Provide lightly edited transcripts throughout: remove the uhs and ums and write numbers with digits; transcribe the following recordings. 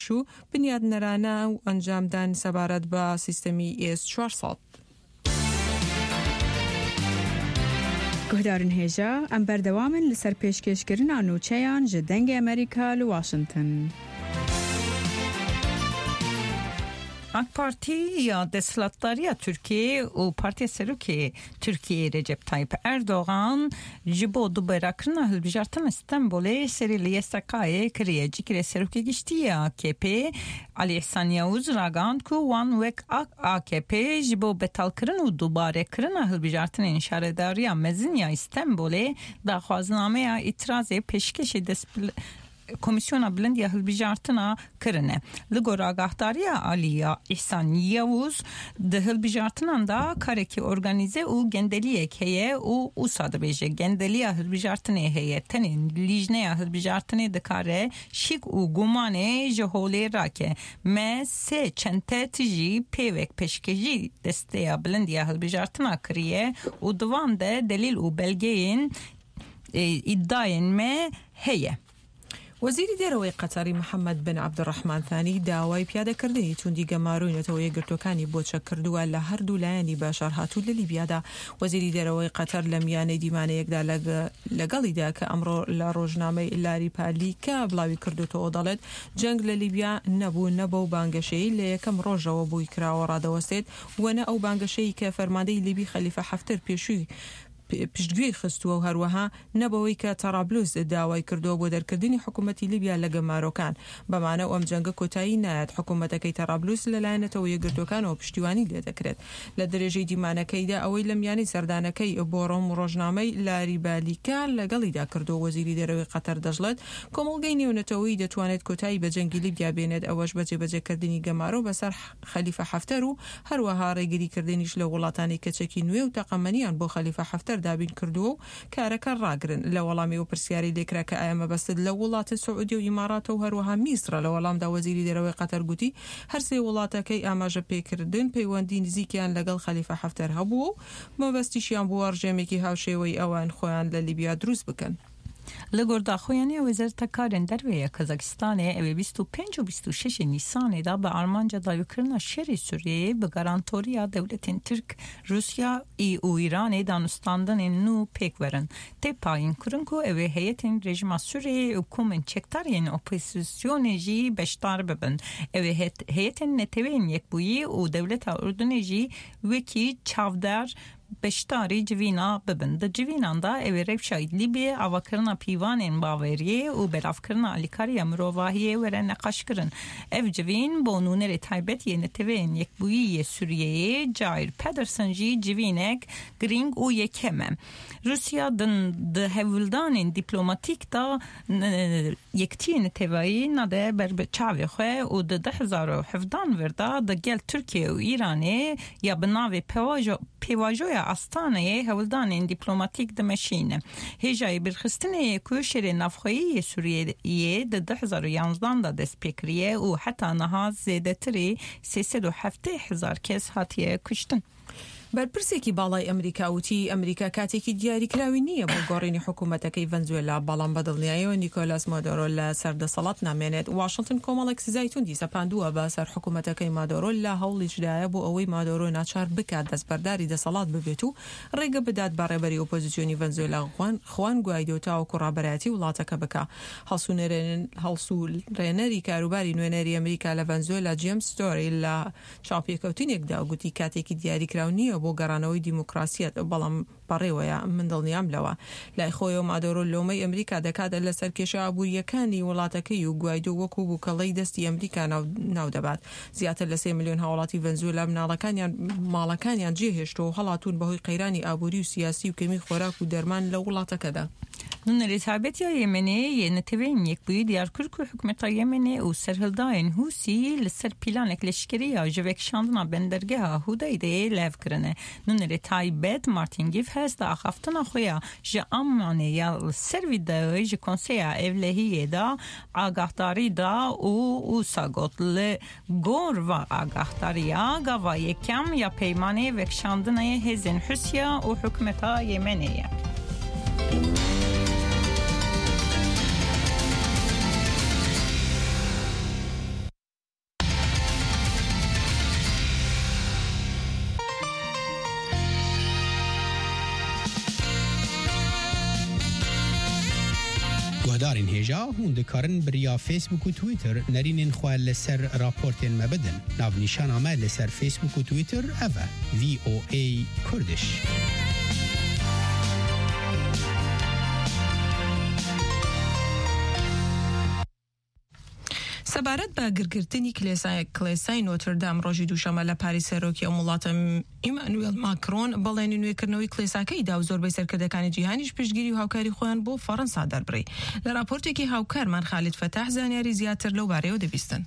و بنیادنەرانە و ئەنجامدان سەبارەت بە سیستەمی S400. گهدارن هێژە ئەم بەردەوامن لەسەر پێشکەشکردنا نوچەیان ji dengê Amerîka li Washington. AK Parti ya Deslatlarya Türkiye u Partiya Serokê Türkiye Recep Tayyip Erdoğan ji bo duberakirina hilbijartina Stenbolê serê li YSK'yê kiriye cikî Serokê Giştî AKP Ali İhsan Yavuz ragand ku wan wek AKP ji bo betalkirin û dubarekirina hilbijartinên şaredariya Mezinya Stenbolê daxwaznameya îtirazê pêşkêşê Komisyona Bilindiya Hilbijartina kirine. Li gor agahdariya Aliya İhsan Yavuz de hilbijartinan da kareki organize û gendeliyek heye û usa dibêje. Gendeliya hilbijartinê heye tenên lijneya hilbijartinê dikare şîk û gumanê ji holê rake. Me sê çente tijî pêvek pêşkêjî desteya Bilindiya Hilbijartina kiriye û divan de delîl û belgeyên iddiayên me heye. وەزیری دێرەوەی قەتاری محەممەد بن عەبدوڕەحمان ثانی داوای پیادەکردنی توندی گەماڕوونەتەوە یەکگرتوەکانی بۆچە کردووە لە هەردوو لایەنی باشار هاتوو لە لیبیادا. وەزیری دێرەوەی قەتەر لە میانەی دیمانەیەکدا لەگەڵیدا کە ئەمڕۆ لە ڕۆژنامەی لاری پالیکە بڵاوی کردوتەوە دەڵێت جەنگ لە لیبیا نەبوو و بانگەشەی لە یەکەم ڕۆژەوە بووی کراوە ڕادەوەستێت وەنە ئەو بانگەشەی کە فەرماندەی لیبی خەلیفە حەفتەر پێشووی پشتگوێی خستووە و هەروەها نەبەوەی کە تەرابلوس داوای کردووە بۆ دەرکردنی حکوومەتی لیبیا لە گەمارۆکان. بەمانە ئەم جەنگە کۆتایی نایەت. حکوومەتەکەی تەرابلوس لەلایەنەتەوە یەکگرتوەکانەوە پشتیوانی لێ دەکرێت. لە درێژەی دیمانەکەیدا ئەوەی لە میانی سەردانەکەی بۆ ڕۆم و ڕۆژنامەی لاری بالیکا لەگەڵیدا کردو. وەزیری دێرەوەی قەتەر دەژڵێت کۆمەڵگەی نێونەتەوەی دەتوانێت کۆتایی بە جەنگی لیبیا بێنێت ئەوەش بە جێبەجێکردنی گەمارۆ بەسەر خەلیفە حەفتەر و هەروەها ڕێگریکردنیش لە وڵاتانی کەچەکی نوێ و تەقەمەنیان بۆ خەلیفە حەفتەر دابین کردووە کارەکە ڕاگرن. لە وەڵامی و پرسیاری دێکرا کە ئایا مەبەستت لە وڵاتە سعودی و ئیماراتە و هەروەها میسرە. لە وەڵامدا وەزیری دێرەوەی قەتەر گوتی هەرسێ وڵاتەکەی ئاماژە پێکردن پەیوەندی نزیکیان لەگەڵ خەلیفە حەفتەر هەبوو و مەبەستیشیان بووە ڕژێمێکی هاوشێوەی ئەوان خۆیان لە لیبیا دروست بکەن. Li gordaxuyaniya Wezareta Karên Derve Kazakistanê ev 25 û 26 Nîsanê da bi armanca dayîkirina şerê Sûriyeyê bi garantoriya dewletên Tirk, Rusya û Îranê danûstandanên nû pêk werin. Tê payînkirin ku ev ê heyetên rejima Sûriyeyê û komên çekdariyên opozisyonê jî beşdar bibin. Ev ê heyetên netewên Yekbûyî û dewleta Urdunê jî wekî çavdar beşdarî civîna bibin. Di civînan da ev ê rewşa Libê avakirina pîvanên baweriyê û belavkirina alîkariya mirovahiyê were neqaşkirin. Ev civîn bo nûnerê taybet yê netewên Yekbûyî Sûriyeyê Jair Pedersen jî civînek giring û yekem e. Rusya di hevldanên dîplomatîk da yektiyê netewayî nade ber bi çavê xwe û di 2017 vir da di gel Tirkiye û Îranê ya bi navê pêvajoya Astanayê hewldanên dîplomatîk dimeşîne. Hêjayê birxistinê ku şerê navxweyî Sûriyeyê di 2011 da dest pê kiriye û heta niha zêdetirî 370,000 kes hatiye kuştin. بەرپرسێکی باڵای ئەمریکا وتی ئەمریکا کاتێکی دیاریکراوی نییە بۆ گۆڕینی حکوومەتەکەی ڤەنزوێلا بەڵام بەدڵنیاییەوە نیکۆلاس مادۆرۆ لە سەردەسەڵات نامێنێت. واشنگتن کۆمەڵێک سزای توندی سەپاندووە بە سەر حکوومەتەکەی مادۆرۆ لە هەوڵیشدایە بۆ ئەوەی مادۆرۆ ناچار بکات دەستبەرداری دەسەڵات ببێت و ڕێگە بدات بە ڕێبەری ئۆپۆزیسیۆنی ڤەنزوێلا خوان گوایدۆ تاوەکو ڕابەرایەتی وڵاتەکە بکە. هەڵسوڕێنەری کاروباری نوێنەری ئەمریکا لە ڤەنزوێلا جێمس ستۆری لە چاپێکەوتنێکدا گوتی کاتێکی دیاریکراو نییە بۆ گەڕانەوەی دیموکراسیەت بەڵام بەڕێوەیە من دڵنیام لەوە. لای خۆیەوە مادۆرۆ لۆمەی ئەمریکا دەکات لەسەر کێشە ئابوووریەکانی وڵاتەکەی و گوایدۆ وەکو بووکەڵەی دەستی ئەمریکا ناو دەبات. زیاتر لە 3 ملیۆن هاوڵاتی ڤەنزوێلا ماڵەکانیان جێهێشتەوە و هەڵاتون بەهۆی قەیرانی ئابووری و سیاسی و کەمی خۆراک و دەرمان لە وڵاتەکەدا. Nûnerê taybetiya Yemenê yê netewên Yekbûyî diyarkir ku hikûmeta Yemenê û serhildayên Hûsî li ser pîlanek leşkeriya ji vekişandina bendergeha Hudeydeê lev kirine. Nûnerê taybet Martin Gifhest da axaftina xwe ya ji Ammanê ya li ser vî dawê ji Konseya Evlehiyê da agahdari da û wisa got li gor va agahdariya gava yekem ya peymanê vekişandinayê hêzên Hûsiya û hikûmeta Yemenê ye. دارین هجا هون دکارن بریا فیسبوک و تویتر نرینین خواه لسر راپورتین مبدن ناو نیشان آمد لسر فیسبوک و تویتر اوه VOA کردش. سەبارەت بە گرگرتنی کلێسای نۆتردام ڕۆژی دووشەمە لە پاریس سەرۆکی وڵاتە ئیمانوئێل ماکرۆن بەڵێنی نوێکردنەوەی کلێساکەیدا و زۆربەی سەرکردەکانی جیهانیش پشتگیری و هاوکاری خۆیان بۆ فەڕەنسا دەربڕی. لە راپۆرتێکی هاوکارمان خالید فەتاح زانیاری زیاتر لەو بارەیەوە دەبیستن.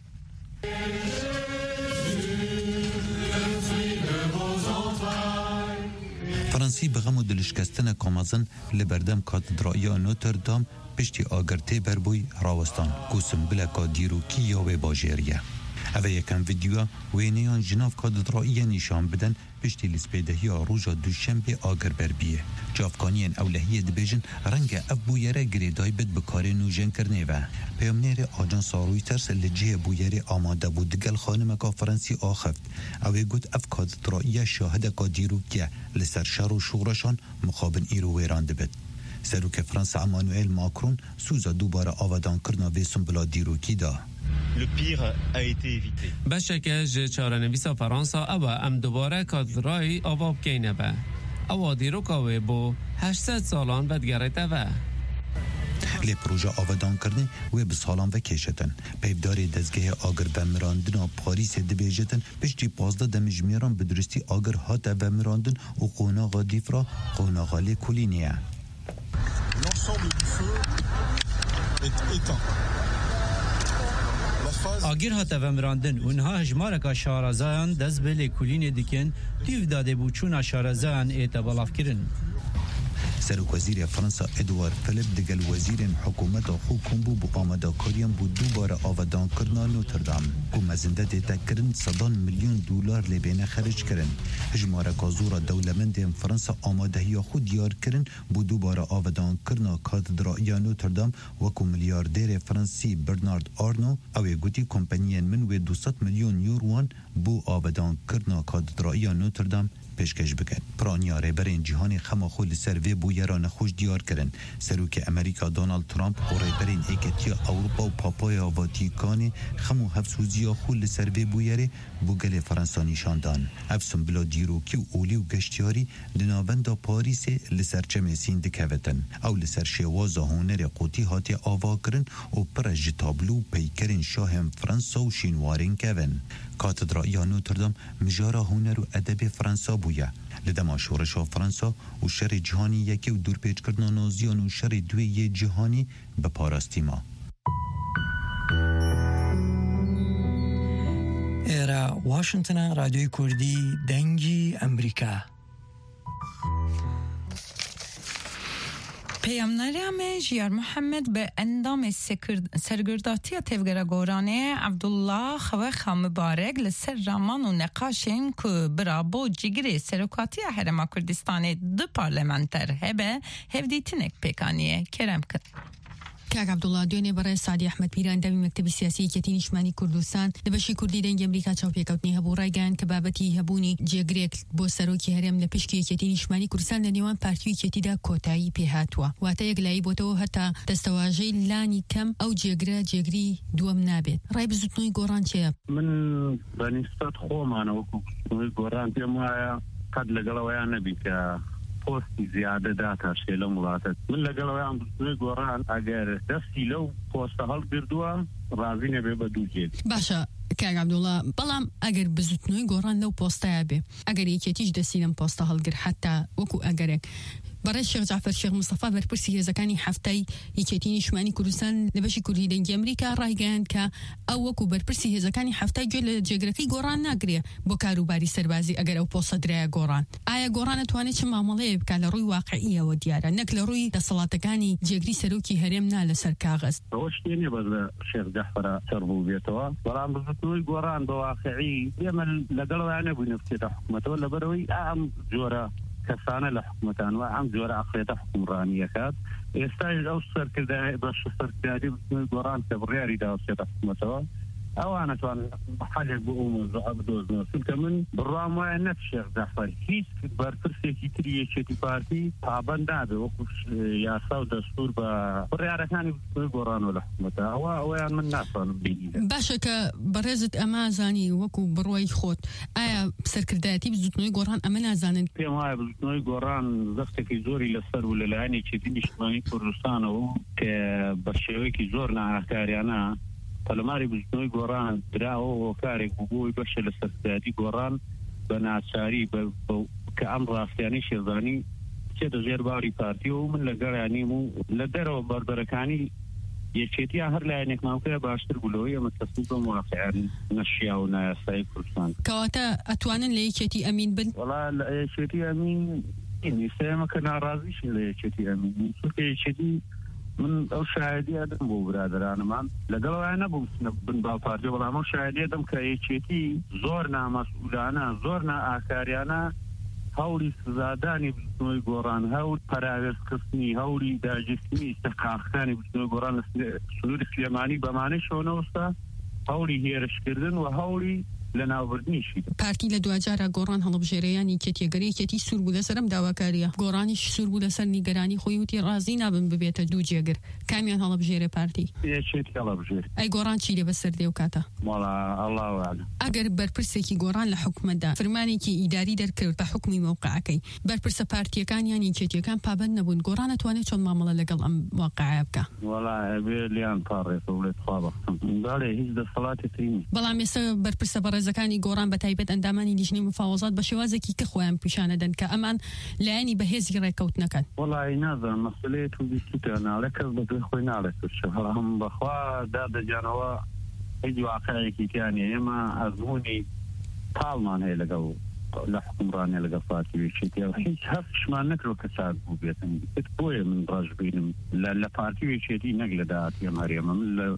فرانسی بغم و دلشکستن کامازن لبردم کاتدرائیە نوتردام پشتی آگرته بربوی راوستان کوسم بلکا دیروکی یا و باجریه. اوه یکم ویدیوها وینیان جناف کاتدرائیە نشان بدن پشتی لسپیدهی روژا دوشنبه آگر بربیه. جافکانیان اولهیه دبیجن رنگ اف بویره گریدای بد بکار نوژن کرنه و پیامنیر آجانس رویترز لجه بویره آماده بود دگل خانمکا فرانسی آخفت. اوه گود اف کاتدرائیە شاهده که دیروکیه لسر شر و شغرشان مخابن ایرو ویرانده بد. سروک فرانسا امانوئل ماکرون سوزا دوباره آوادان کرنا ویسون بلا دیروکی دا. Le pire a été évité. بشکه چارنویسا فرانسا او ام دوباره کادرای آواب کینه با. او دیروکاوی بو 800 سالان بدگرده و. لی پروژه آوادان کرنه و بسالان و کشتن. پیفداری دزگه آگر و مراندن پاریس دبیجتن پشتی 15 دمجمیران بدرستی آگر هات و مراندن و قوناغا دیفرا قوناغا لی کلینیه. L'ensemble du feu est éteint. آگیر هاته و مراندن اونها هجمارک شارزان دست به لیکولین دیکن دیو داده بوچون شارزان ایتا بلاف کرن. سروک وزیر فرانسا ادوارد فلیپ دگل وزیر حکومت خو کنبو بو آماده کاریم بود دوباره آوادان کرنا نوتردام که مزنده دیتا کرن $100 میلیون لبینه خرج کرن. هجمارک زورا دولمند فرانسا آماده یا خود دیار کرن بود دوباره آوادان کرنا کاتدرائیە نوتردام وکو میلیاردیر فرانسی برنارد آرنو اوی گوتی کمپانیان من و 200 میلیون یوروان بو آوادان کرنا کاتدرائیە نوتردام پیشکش بکن. پرانیاره برین جهانی خماخول سر وی بویران خوش دیار کرن. سروک امریکا دونالد ترامپ خوره برین ایکتی اوروپا و پاپای واتیکانی خمو هفسوزیا خول سر وی بویره بوگل فرانسا نشاندان. افسون بلا دیروکی و اولی و گشتیاری لناوندا پاریس لسرچم سین دکوتن. او لسر شوازا هونر قوتی هاتی آوا کرن و پرج تابلو پیکرین شاهم فرانسا و شینوارین کون. کاتدرائیە نوتردام مجارا هنر و ادب فرانسا بویه. لدما شورش فرانسا و شر جهانی یکی و دور پیچ کردن نازیان و شر دوی جهانی به پاراستی ما. ایرا واشنطن رادیوی کردی دنگی امریکا. پیامنامه جیار محمد به اندام سرگرداتی تفگره گورانه عبدالله خواه مبارک لسر رامان و نقاشین که برابو جگری سرکاتی هرما کردستان دو پارلمانتر هبه هفدیتنک پیکانیه کرم کن. کاک عبدالله دوێنێ بەڕێ سادی ئەحمەد پیران داوی مەکتەبی سیاسی یەکێتی نیشتمانی کوردستان لە بەشی کوردی دەنگی ئەمریکا چاوپێکەوتنی هەبوو ڕایگەیاند کە بابەتی هەبوونی جێگرێک بۆ سەرۆکی هەرێم لە پشکی یەکێتی نیشتمانی کوردستان لە نێوان پارتی و یەکێتیدا کۆتایی پێهاتووە. واتە یەکلایی بۆتەوە هەتا دەستەواژەی لانی کەم ئەو جێگری دووەم نابێت. ڕای بزوتنەوەی گۆڕان چێە؟ من بەنیسبەت خۆمانەوەکو گۆڕان پێم وایە قەت لەگەڵەوەیان نەبی کە پۆستی زیادە داتا شێ لە وڵاتە. من لەگەڵەوەیان بزوتنەوەی گۆڕان ئەگەر دەستی لەو پۆستە هەڵگردووە ڕازی نەبێ بە دوو جێت. باشە کاک عبدوڵڵا بەڵام ئەگەر بزوتنەوەی گۆڕان لەو پۆستەیە بێ ئەگەر یەکێتیش دەستی لەم پۆستە هەڵگر حتا وەکو ئەگەرێک بەڕێز شێخ جعفەر شێخ مستەفا بەرپرسی هێزەکانی هەفتەی یەکێتی نیشتمانی کوردستان لە بەشی کوردی دەنگی ئەمریکا ڕایگەیاند کە ئەو وەکو بەرپرسی هێزەکانی هەفتەی گوێ لە جێگرەکەی گۆڕان ناگرێ بۆ کاروباری سەربازی ئەگەر ئەو پۆستە درایە گۆڕان. ئایا گۆڕان دەتوانێت چ مامەڵەیە بکات لە ڕووی واقعیەوە دیارە نەک لە ڕووی دەسەڵاتەکانی جێگری سەرۆکی هەرێم نا لەسەر کاغەز؟ ئەوە شتێ نییە بەس لە شێخ جەعفەرە سەر بوو بێتەوە بەڵام بزوتنەوەی گۆڕان بە واقعی ئێمە لەگەڵەوەیان نەبووین بچێتە حکوومەتەوە لەبەرەوەی ئەم جۆرە کەسانە لە حکوومەتان و ئەم جۆرە ئەقڵێتە حکومڕانیەکات. ئێستاش ئەو سەرکردای بەش سەرکرداری بزوتنەوەی گۆڕان کە بڕیاری داوەچێتە حکوومەتەوە او انا كان حاجه بقوم بدوز نسل كمان بالرام نفس الشيخ جعفر هيس برفرسي كتري شتي بارتي طابن دابه وقف يا صوت دستور برياره كان بقران ولا حكومه او من الناس باشك برزت امازاني وكو بروي خوت ايا سركرداتي بزوتنوي قران امنا زانن في ما بزوتنوي قران زفتك زوري للسر ولا لاني تشدني شمالي كردستان او كبشويكي زورنا كاريانا فلماري بزنوي قران دراو وكاري بوي بشر للسردادي قران بناساري كأمر راستياني شيطاني كده غير باري بارتي ومن لقر يعني مو لدرو بردركاني يشتي هر لانك ما كده باشتر بلويه متصل بمواقع نشيا وناساي كردستان كواتا اتوانن ليشتي امين بن والله يشتي امين اني سيما كنا راضيش ليشتي امين يشتي من او شاهدي ادم بو برادر انا ما لقوا انا بن بافارجه ولا ما شاهدي ادم كايتشيتي زورنا مسؤولانه زورنا اكاريانا هاولي زاداني بنوي قران هاول براغس قسمي هاولي داجسمي استقاخاني بنوي قران سنود سليماني بمعنى شلون وستا هاولي هيرش كردن وهاولي لنا وردنيشي پارتی لدواجارا گوران هەڵبژێرەیانی کێتیەگەری سوور بوو لەسەرم داواکاریە گۆڕانیش سوور بوو لەسەر نیگەرانی خۆی وتی ڕازی نابن ببێتە دوو جێگر کامیان هەڵبژێرە پارتی ئەی گۆڕان چی لێ بەسەر دێ و کاتە ئەگەر بەرپرسێکی گۆڕان لە حکومەتدا فرمانێکی ئیداری دەرکرد بە حکمی موقعەکەی بەرپرسە پارتیەکان یانی کێتیەکان پابەند نەبوون گۆڕان نەتوانێت چۆن مامەڵە لەگەڵ ئەم واقعە بکە بەڵام ئێستا بەرپرسە بەڕێزەکانی گۆڕان بە تایبەت ئەندامانی لیژنەی مفاوەزات بە شێوازێکی کە خۆیان پیشانەدەن کە ئەمان لایەنی بەهێزی ڕێکەوتنەکەن وەڵی نازانم مەسەلەیە تو بیستیتە ناڵێ کەس بەگوێ خۆی ناڵێت هەڵام بەخوا دادەجانەوە هیچ واقعەیەکی تیانە ئێمە ئەزموونی تاڵمان هەیە لەگەڵ لە حکومڕانێ لەگەڵ پارتیوێکێتی هیچ هەستشمان نەکرۆ کە سات بوو بێتن بۆیە من ڕەش بینم لە پارتیوێکێتی نەک لە داهاتی هەمارێمە من لە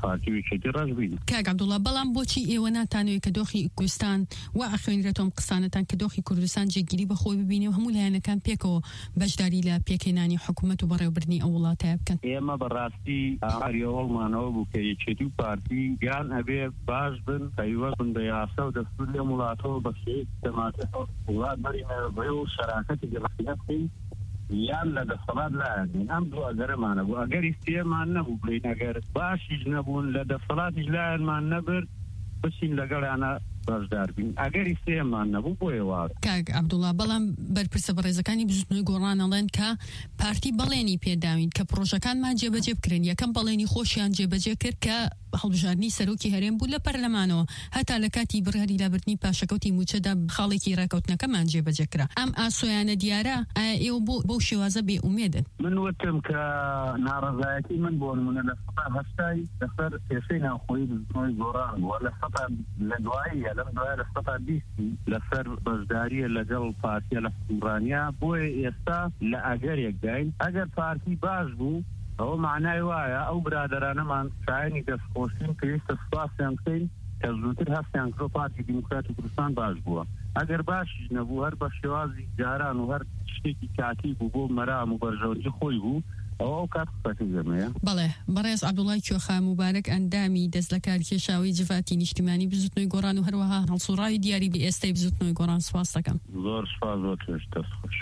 کاک عەبدوڵڵا بەڵام بۆچی ئێوە ناتانەوێت کە دۆخی کوردستان وا ئەخوێنرێتەوە قسانەتان کە دۆخی کوردستان جێگیری بەخۆی ببینێ و هەموو لایەنەکان پێکەوە بەشداری لە پێکهێنانی حکوومەت و بەڕێوەبردننی ئەو وڵاتەیە بکەن ئێمە بەڕاستی ئاریەوەڵمانەوە بوو کە یەکێتی و پارتی گیان هەبێ باش بن پەیوەست بن بە یاسا و دەستور لێ وڵاتەوە بە دەماتێت وڵات بەرینە بێ و شەراکەتی گەڵەکە بکەین یان لە دەسەڵات لایەن ئەم دوو ئەگەرەمانە بوو ئەگەری سێمان نەبوو بڵین ئەگەر باشیش نەبوون لە دەسەڵاتیش لایەنمان نەبرد بچین لەگەڵیانە بەشدار بین ئەگەری سێمان نەبوو بۆیە وار کاک عەبدوڵڵا بەڵام بەرپرسە بەڕێزەکانی بزوتنەوەی گۆڕان ئەڵێن کە پارتی بەڵێنی پێداوین کە پرۆژەکانمان جێبەجێ بکرێن یەکەم بەڵێنی خۆشیان جێبەجێ کرد کە هەڵبژاردننی سەرۆکی هەرێم بوو لە پەرلەمانەوە هەتا لە کاتی بڕیاری لابردنی پاشەکەوتی موچەدا خاڵێکی ڕێکەوتنەکەمان جێبەجێ کرا ئەم ئاسۆیانە دیارە ئێوە بۆ شێوازە بێ ئومێدن من وتم کە ناڕەزایەتی من بۆ نمونە لە سەتا هەشتای لەسەر کێشەی ناوخۆیی بزنەوەی گۆڕان بووە لە سەتا لە دواییە لەم دوایە لە سەتا بیستی لەسەر بەشداریە لەگەڵ پارتیە لە حکومڕانیا بۆیە ئێستا لە ئەگەرێک داین ئەگەر پارتی باش بوو ئەوە معنای وایە ئەو برادرانەمان شایانی دەستخۆشین پێویستە سوپاسیان بکەین کە زووتر هەستیان کرۆ پارتی دیموکراتی کوردستان باش بووە ئەگەر باشیش نەبوو هەر بە شێوازی جاران و هەر شتێکی کاتی بوو بۆ مەرام و بەرژەوەری خۆی بوو ئەو کات قسەکە زەمەیە بەڵێ بەڕێز عەبدوڵڵای کوێخا موبارەک ئەندامی دەست لە کارکێشاوی جڤاتی نیشتیمانی بزوتنەوەی گۆڕان و هەروەها هەڵسوڕاوی دیاری بە ئێستای بزوتنەوەی گۆڕان سوپاس دەکەم زۆر سوپاس زۆر توێش دەست خۆش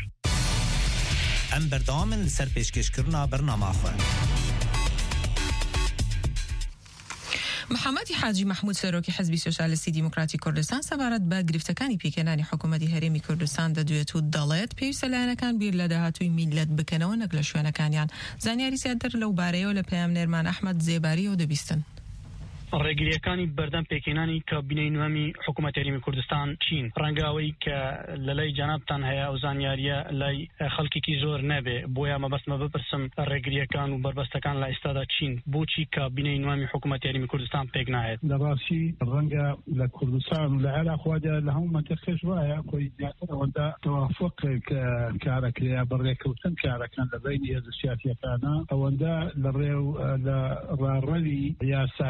ئەم بەردەوامن لەسەر پێشکەشکردنا بەرنامە خۆ محەممەدی حاجی محمود سەرۆکی حزبی سۆشیالیستی دیموکراتی کوردستان سەبارەت بە گرفتەکانی پێکهێنانی حکوومەتی هەرێمی کوردستان دەدوێت و دەڵێت پێویستە لایەنەکان بیر لە داهاتووی میلەت بکەنەوە نەک لە شوێنەکانیان زانیاری زیاتر لەو بارەیەوە لە پەیامنێرمان ئەحمەد زێباریەوە دەبیستن ڕێگریەکانی بەردەم پێکهێنانی کابینەی نوێمی حکوومەت هەرێمی کوردستان چین ڕەنگاوەی کە لە لای جانابتان هەیە ئەو زانیاریە لای خەڵکێکی زۆر نەبێ بۆیە مەبەستمە بپرسم ڕێگریەکان و بربەستەکان لە ئێستادا چین بۆچی کابینەی نوێمی حکوومەت هەرێمی کوردستان پێک ناهێت لە ڕاستی ڕەنگە لە کوردستان و لە عێراقوادا لە هەموو مەنتیقەش وایە خۆی زیاتر ئەوەندا تەوافق کارەکرێ بەڕێکەوتن کارەکان لە بینی هێزە سیاسیەکانە ئەوەندا لە ڕێو لە ڕاڕەوی یاسایی و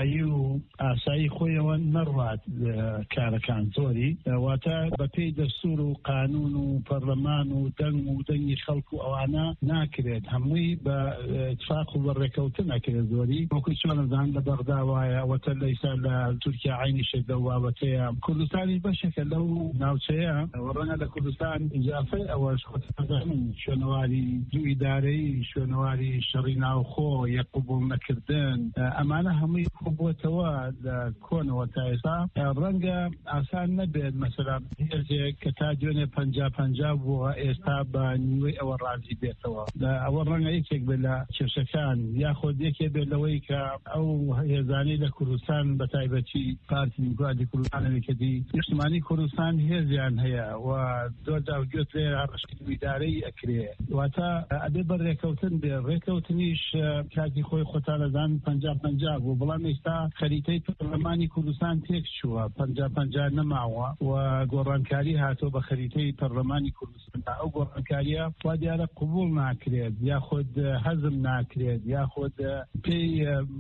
و ئاسایی خۆیەوە نەڕات کارەکان زۆری واتە بەپێی دەستور و قانون و پەرلەمان و دەنگ و دەنگی خەڵک و ئەوانە ناکرێت هەمووی بە اتفاق و بەڕێکەوتن ناکرێت زۆری وەکو چۆنەزان لە بەغدا وایە وەتە لە ئیسا لە تورکیا عینی شێدا وابەتەیە کوردستانی بەشێکە لەو ناوچەیە ڕەنگە لە کوردستان ئیجافەی ئەوەش خۆتەزانن شوێنەواری دوو ئیدارەی شوێنەواری شەڕی ناوخۆ یەک قبوڵ نەکردن ئەمانە هەمووی بووەتەوە لە کۆنەوە تا ئێستا ڕەنگە ئاسان نەبێت مەسەلا هێزێک کە تا دوێنێ 50 بووە ئێستا بە نیوەی ئەوە ڕازی بێتەوە ئەوە ڕەنگە یەکێک بێت لە کێشەکان یاخۆ یەکێ بێت لەوەی کە ئەو هێزانەی لە کوردستان بە تایبەتی پارتی دیموکراتی کوردستانەوەیکەدی نیشتمانی کوردستان هێزیان هەیە و زۆر داوگوێت لێ ڕشتی ئیدارەی ئەکرێ واتە ئەبێ بە ڕێکەوتن بێ ڕێکەوتنیش کاتی خۆی خۆتانەزان 50 بوو بەڵام ئێستا خەریتەی پەرلەمانی کوردستان تێک چووە 50 نەماوە و گۆڕانکاری هاتۆ بە خەریتەی پەرلەمانی کوردستان ئەو گۆڕانکاریە وا دیارە قبول ناکرێت یاخود هەزم ناکرێت یاخود پێی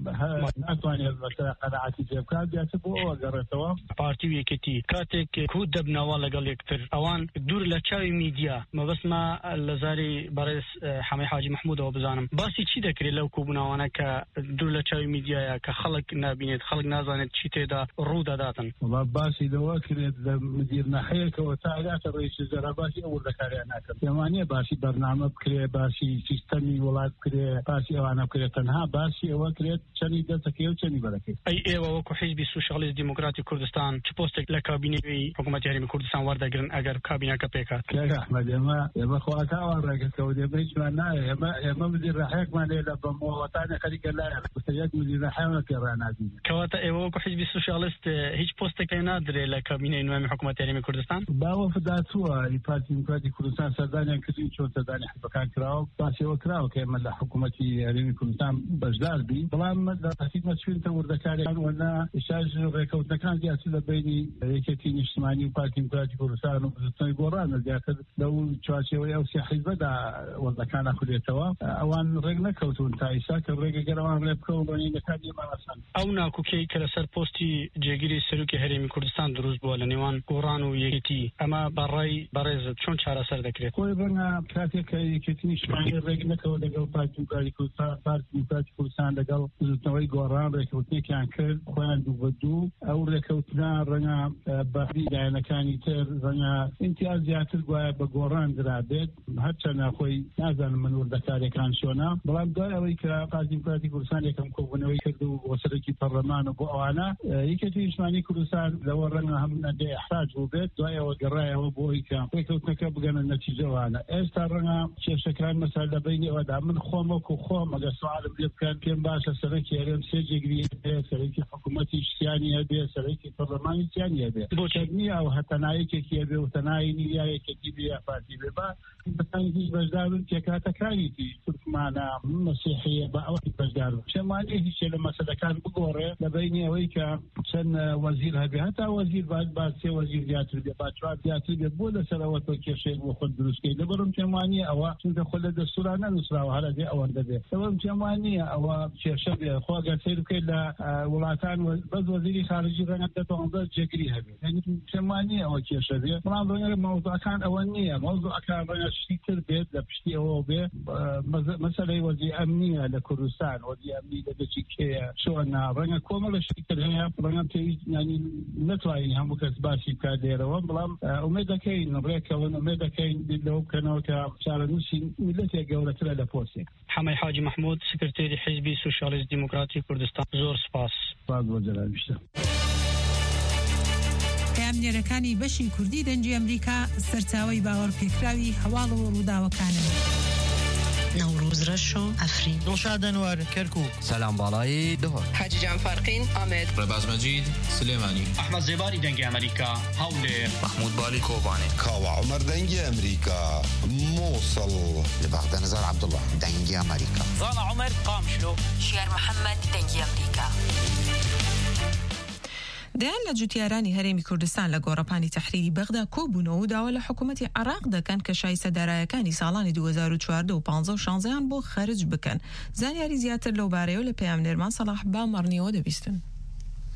ناتوانێت بەسەر قەناعەتی پێ بکات دیاتر بۆ ئەوە گەڕێتەوە پارتی و یەکێتی کاتێک کو دەبنەوە لەگەڵ یەکتر ئەوان دوور لە چاوی میدیا مەبەستمە لە زاری بەڕێز حەمەی حاجی محمودەوە بزانم باسی چی دەکرێت لەو کوبوونەوانە کە دوور لە چاوی میدیایە کە خەڵک نابینێت خەڵک نازانێت چی تێدا ڕوودەداتن باسی لەوە کرێت لە مدیر نەحەیەکەوە تا ئەلاتە ڕئیس وزرا باسی ئەو وردەکاریان ناکرد پێوانەیە باسی بەرنامە بکرێ باسی سیستەمی وڵات بکرێ باسی ئەوانە بکرێت تەنها باسی ئەوە کرێت چەندی دەستەکەی و چەندی بەرەکەی ئێوە وەکو حیزبی سوشیالیست دیموکراتی کوردستان چ پۆستێک لە کابینەی حکوومەتی هەرێمی کوردستان وەردەگرن ئەگەر کابینەکە پێکات ئەحمەد ئێمە خواکاوان ڕێگەکەوت ئێمەیان نایە ئێمە مدیر نەحەیەکمان لێ لە بەمەوەتانە خەریکە لایە یەک مدیر نەحەیەوە پێڕانادین کەواتە ئێوە وەکو حیزبی سوشیالیست هیچ پۆستێک نادرێت لە کابینەی نوێمی حکوومەتی هەرێمی کوردستان باوە فداتووە پارتی دیموکراتی کوردستان سەردانیان کردین چۆن سەردانی حزبەکان کراوە باسیەوە کراوە کە ئێمە لە حکوومەتی هەرێمی کوردستان بەشدار بین بەڵام لە تاکیدمە چوینتە وردەکاریان وەنا ئیشاژ ڕێکەوتنەکان زیاتر لە بینی یەکێتی نیشتمانی و پارتی دیموکراتی کوردستان و بزرگترین گۆڕانە زیاتر لەو چوارچێوەی ئەو سێ حیزبەدا وەردەکان ناخولێتەوە ئەوان ڕێک نەکەوتون تا ئیسا کە ڕێگە گەرەوان ڕێ بکەون ڕێنینەکانی مەڕەسان ئەو ناکوکەی کە لەسەر پۆستی جێگیری سەرۆکی هەرێمی کوردستان دروست بووە لە نێوان گۆڕان و یەکێتی ئەمە بەڕای بەڕێزت چۆن چارەسەر دەکرێت خۆی ڕەنگە کاتێک کە یەکێتی نیشتمانی ڕێک نەکەوە لەگەڵ پارتی دیموکراتی کوردستان پارتی دیموکراتی کوردستان لەگەڵ بزوتنەوەی گۆڕان ڕێکەوتنێکیان کرد خۆیان دوو بە دوو ئەو ڕێکەوتنە ڕەنگە بەڕی لایەنەکانی تر ڕەنگە ئیمتیاز زیاتر گوایە بە گۆڕان درابێت هەرچەندە خۆی نازانم من وردەکارەکان چۆنە بەڵام دوای ئەوەی کە پارتی دیموکراتی کوردستان یەکەم کۆبوونەوەی کرد و بۆ سەرۆکی پەرلەمان و بۆ ئەوانە یەکێتی نیشتمانی کوردستان لەوە ڕەنگە هەم نەدێ احتاج بوو بێت دوای ئەوە گەڕایەوە بۆی کە ڕێکەوتنەکە بگەنە نەتیجەوانە ئێستا ڕەنگە کێشەکان مەسەل لە بینی ئەوەدا من خۆم وەکو خۆم ئەگەر سوالم لێ بکەن پێم باشە سەرۆکی هەرێم سێ جێگری هەبێ سەرۆکی حکوومەتی شتیانی هەبێ سەرۆکی پەرلەمانی شتیانی هەبێ بۆچەکنی ئەو هەتەنایەکێکی هەبێ و تەنایی یا یەکێکی بێ یا پارتی بێ با بەتانی هیچ بەشدارن تێکاتەکانیتی تورکمانە مەسیحیە بە ئەوەی بەشدار شەمانی هیچ لە مەسەلەکان بگۆڕێ لە بینی ئەوەی کە چەند وەزیر هەبێ هەتا وەزیر با سێ وەزیر زیاتر بێ با چوار زیاتر بێ بۆ لەسەرەوە تۆ کێشەیەک بۆ خۆت دروستکەی لەبەرم پێم ئەوە چونکە خۆ لە دەستورانە نووسراوە هەر دێ ئەوەندە بێ لەبەرم پێم وانییە ئەوە کێشە بێ خۆ ئەگەر سیر بکەیت لە وڵاتان بەس وەزیری خارجی ڕەنگە 12 جێگری هەبێ یعنی پێم وانییە ئەوە کێشە بێ بەڵام ڕەنگە مەوزوعەکان ئەوە نییە مەوزوعەکان ڕەنگە شتی تر بێت لە پشتی ئەوە بێ مەسەلەی وەزیر ئەمنیە لە کوردستان وەزیر ئەمنی لە دەچی کێیە چۆنە ڕەنگە کۆمەڵە شتی تر هەیە ڕەنگە پێویست ینی نەتوانین هەموو کەس باسی بکات لێرەوە بەڵام ئومێد دەکەین ڕێکەون ئومێد دەکەین لەو بکەنەوە کە چارەنووسی میلەتێک گەورەترە لە پۆستێک حەمەی حاجی محمود سکرتێری حیزبی سوشیالیست دیموکراتی کوردستان زۆر سپاس بۆ جەلالویشتە پامنێرەکانی بەشی کوردی دەنجی ئەمریکا سەرچاوەی باوەڕ پێکراوی هەواڵ و ڕووداوەکانن نوروز رشو افرین دڵشاد ئەنوەر کەرکووک سەلام باڵایی دهۆر حاجی جان فارقین ئامێد ڕێباز مەجید سلێمانی ئەحمەد زێباری دەنگی ئەمریکا هەولێر محمود بالی کۆبانێ کاوە عومەر دەنگی ئەمریکا مووسڵ لە بەغدە نەزار عەبدوڵڵا دەنگی ئەمریکا زانا عومەر قامشلۆ شێر محەممەد دەنگی ئەمریکا دەیان لە جوتیارانی هەرێمی کوردستان لە گۆڕەپانی تەحریری بەغدا کۆبوونەوە و داوا لە حکوومەتی عێراق دەکەن کە شایستە دارایەکانی ساڵانی 2014 و 15 و 16 بۆ خەرج بکەن. زانیاری زیاتر لەو بارەیە لە پەیامنێرمان سەلاح بامەڕنیەوە دەبیستن.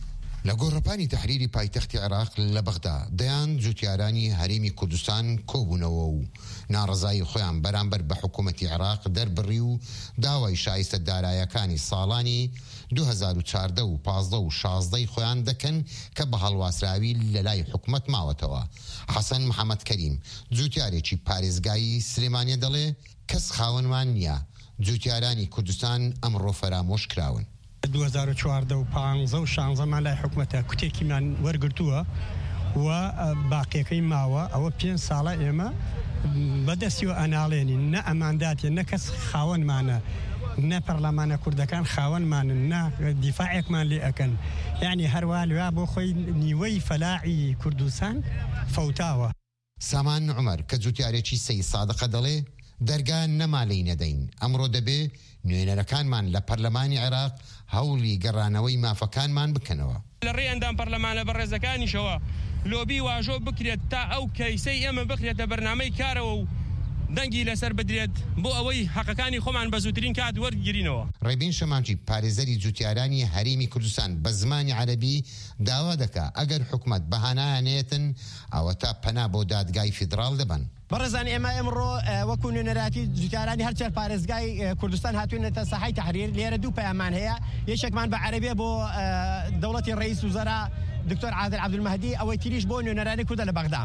لە گۆڕەپانی تەحریری پایتەختی عێراق لە بەغدا دەیان جوتیارانی هەرێمی کوردستان کۆبوونەوە و ناڕزایی خۆیان بەرامبەر بە حکوومەتی عێراق دەربڕی و داوای شایستە دارایەکانی ساڵانی 2014 و 15 و 16 خۆیان دەکەن کە بە هەڵواسراوی لە لای حکومەت ماوەتەوە. حەسەن محەممەد کەریم جوتیارێکی پارێزگایی سلێمانیە دەڵێ کەس خاوەنمان نییە، جوتیارانی کوردستان ئەمڕۆ فەرامۆش کراون. 2014 و 15 و 16 مان لای حکومەتە کوتێکیمان وەرگرتووە و باقیەکەی ماوە ئەوە 5 ساڵە ئێمە بەدەستیوە ئەناڵێنین، نە ئەمانداتێ نە کەس خاوەنمانە، نە پەرلەمانە کوردەکان خاوەنمانن، نە دیفاعێکمان لێ ئەکەن، یعنی هەروە لوا بۆ خۆی نیوەی فەلاعی کوردستان فەوتاوە. سامان عومەر کە جوتیارێکی سەی سادقە دەڵێ دەرگان نەمالەی نەدەین، ئەمڕۆ دەبێ نوێنەرەکانمان لە پەرلەمانی عێراق هەوڵی گەڕانەوەی مافەکانمان بکەنەوە. لە ڕێ ئەندام پەرلەمانە بەڕێزەکانیشەوە لۆبی واژۆ بکرێت تا ئەو کەیسەی ئێمە بخرێتە بەرنامەی کارەوە و دەنگی لەسەر بدرێت بۆ ئەوەی حەقەکانی خۆمان بە زووترین کات وەرگرینەوە. ڕێبین شەمانجی پارێزەری جوتیارانی هەرێمی کوردستان بە زمانی عەرەبی داوا دەکا ئەگەر حکومەت بەهانایانێتن ئەوە تا پەنا بۆ دادگای فیدراڵ دەبن. بەڕێزان ئێمە ئەمڕۆ وەکو نوێنەراتی جوتیارانی هەرچەر پارێزگای کوردستان هاتوونەتە ساحەی تەحریر. لێرە دوو پەیامان هەیە، یەکێکمان بە عەرەبیە بۆ دەوڵەتی ڕئیس وزەرا دکتۆر عادل عەبدولمەهدی، ئەوەی تریش بۆ نوێنەرانی کوردە لە بەغدا.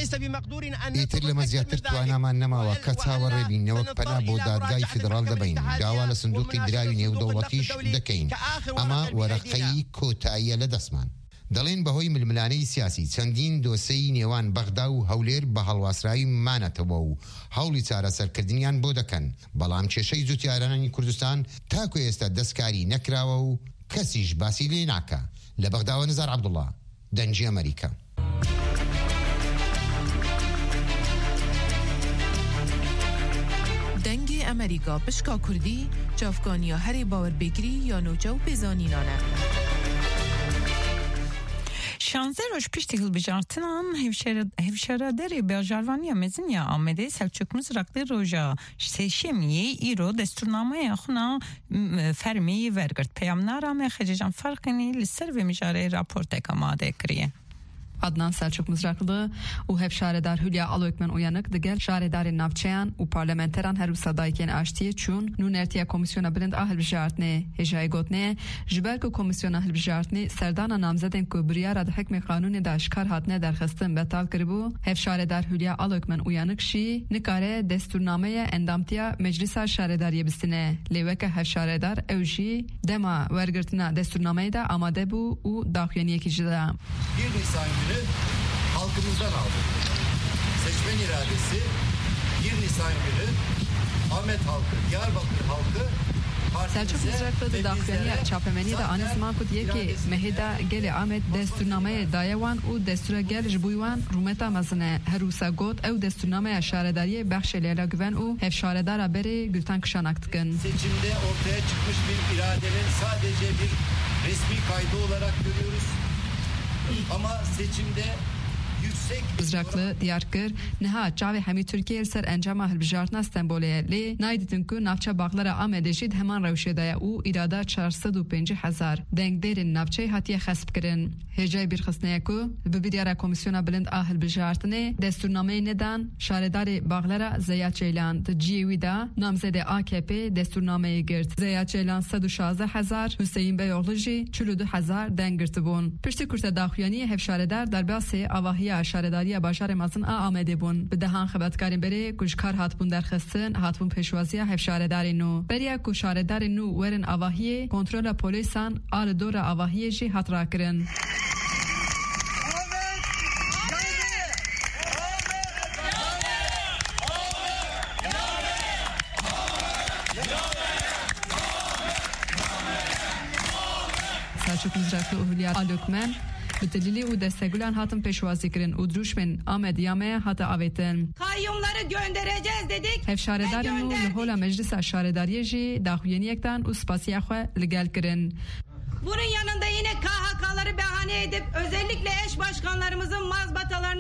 ئیتر لەمە زیاتر توانامان نەماوە کە چاوەڕێبینەوە پەنا بۆ دادگای فیدراڵ دەبین، داوا لە سندوقی دراوی نێودەوڵەتیش دەکەین. ئەمە وەرەقەی کۆتاییە لە دەستمان. دەڵێن بەهۆی ململانەی سیاسی چەندین دۆسەی نێوان بەغدا و هەولێر بە هەڵواسرایی مانەتەوە و هەوڵی چارەسەرکردنیان بۆ دەکەن، بەڵام کێشەی جوتیارانی کوردستان تاکو ئێستا دەستکاری نەکراوە و کەسیش باسی لێ ناکە. لە بەغداوە نزار عەبدوڵڵا، دەنگی ئەمریکا. دەنگی ئەمریکا پشکا کوردی چافکانیا هەرێ باوەربێگری یا نۆچە و پێزانینانە. 16 روز پشتی هەڵبژارتنان هێفشارەدەری بێژاروانیە مەزنیە ئامادەی سەلچوک مزرەقلی ڕۆژە سێشەمیە ئیرۆ دەستورنامەیە خونا فەرمی وەرگرت پەیامنارامە خەجەجان فەرقینی لەسەر وێ میژارەی راپۆرتێکە ئامادە کریە. Adnan Selçuk Mızraklı û hevşaredar Hülya Aloykmen uyanık digel şaredarên navçeyan û parlamenteran her wî aştiye çûn nû nertiya Komisyona Bilind a Hilbijartinê hêjayê gotine ji ber ku Komisyona Hilbijartinê serdana namzedên ku biryara di hikmê qanûnê de eşkar hatine derxistin betal kiribû, hevşaredar Hülya Aloykmen uyanık jî nikare destûrnameya endamtiya Meclisa Şaredariyê bistine. Lê weke hevşaredar ew jî dema wergirtina destûrnameyê de amade bû û daxuyaniyekî jî da. 1 Nisan günü halkımızdan aldık. Seçmen iradesi 1 Nisan günü Ahmet halkı, Diyarbakır halkı Selçuk Mızraklı da daxuyaniya çapemeni de anı zaman kut yeki meheda geli Ahmet desturnameye dayawan û destura gel ji bûywan rûmeta mezine herusa got ew desturnameye şaredariye bexşe Leyla Güven û hevşaredara berê Gülten Kışanak dikin. Seçimde ortaya çıkmış bir iradenin sadece bir resmi kaydı olarak görüyoruz. Ama seçimde Mızraklı diyarkir niha çavê hemî Türkiye ser encama hilbijartina Stenbolê lê nayditin ku navça baxlara Amedê jî heman rewşê de ye û îrada 450,000 dengderên navçeyê hatiye xesb kirin. Hêjayê bîrxistneyê ku bi biryara Komisyona Bilind a Hilbijartinê destûrnameyê nedan şaredarê baxlara Zeya Ceylan di ciyê wî de namzedê AKP destûrnameyê girt. Zeya Ceylan 116,000 Hüseyin Beyoğlu jî 42,000 deng girtibûn. Piştî kurta daxuyaniyê hevşaredar derbasê avahiya şaredariya bajarê mezin a Amedê bûn. Bi dehan xebatkarên berê ku ji kar hatibûn derxistin hatibûn pêşwaziya hevşaredarên nû. Beriya ku şaredarên nû werin avahiyê kontrola polîsan a li dora avahiyê jî hat rakirin. Selçuk Mızraklı û Hülya Aloykmen bi delîlê û destegulan hatin pêşwazî kirin û drûjmên Amed Yame'ye hata avêtin. Kayyumları göndereceğiz dedik. Hevşaredarên nû li hola Meclisa Şaredariyê jî daxuyaniyekdan û spasiya xwe li gel kirin. Bunun yanında yine KHK'ları bahane edip özellikle eş başkanlarımızın mazbatalarını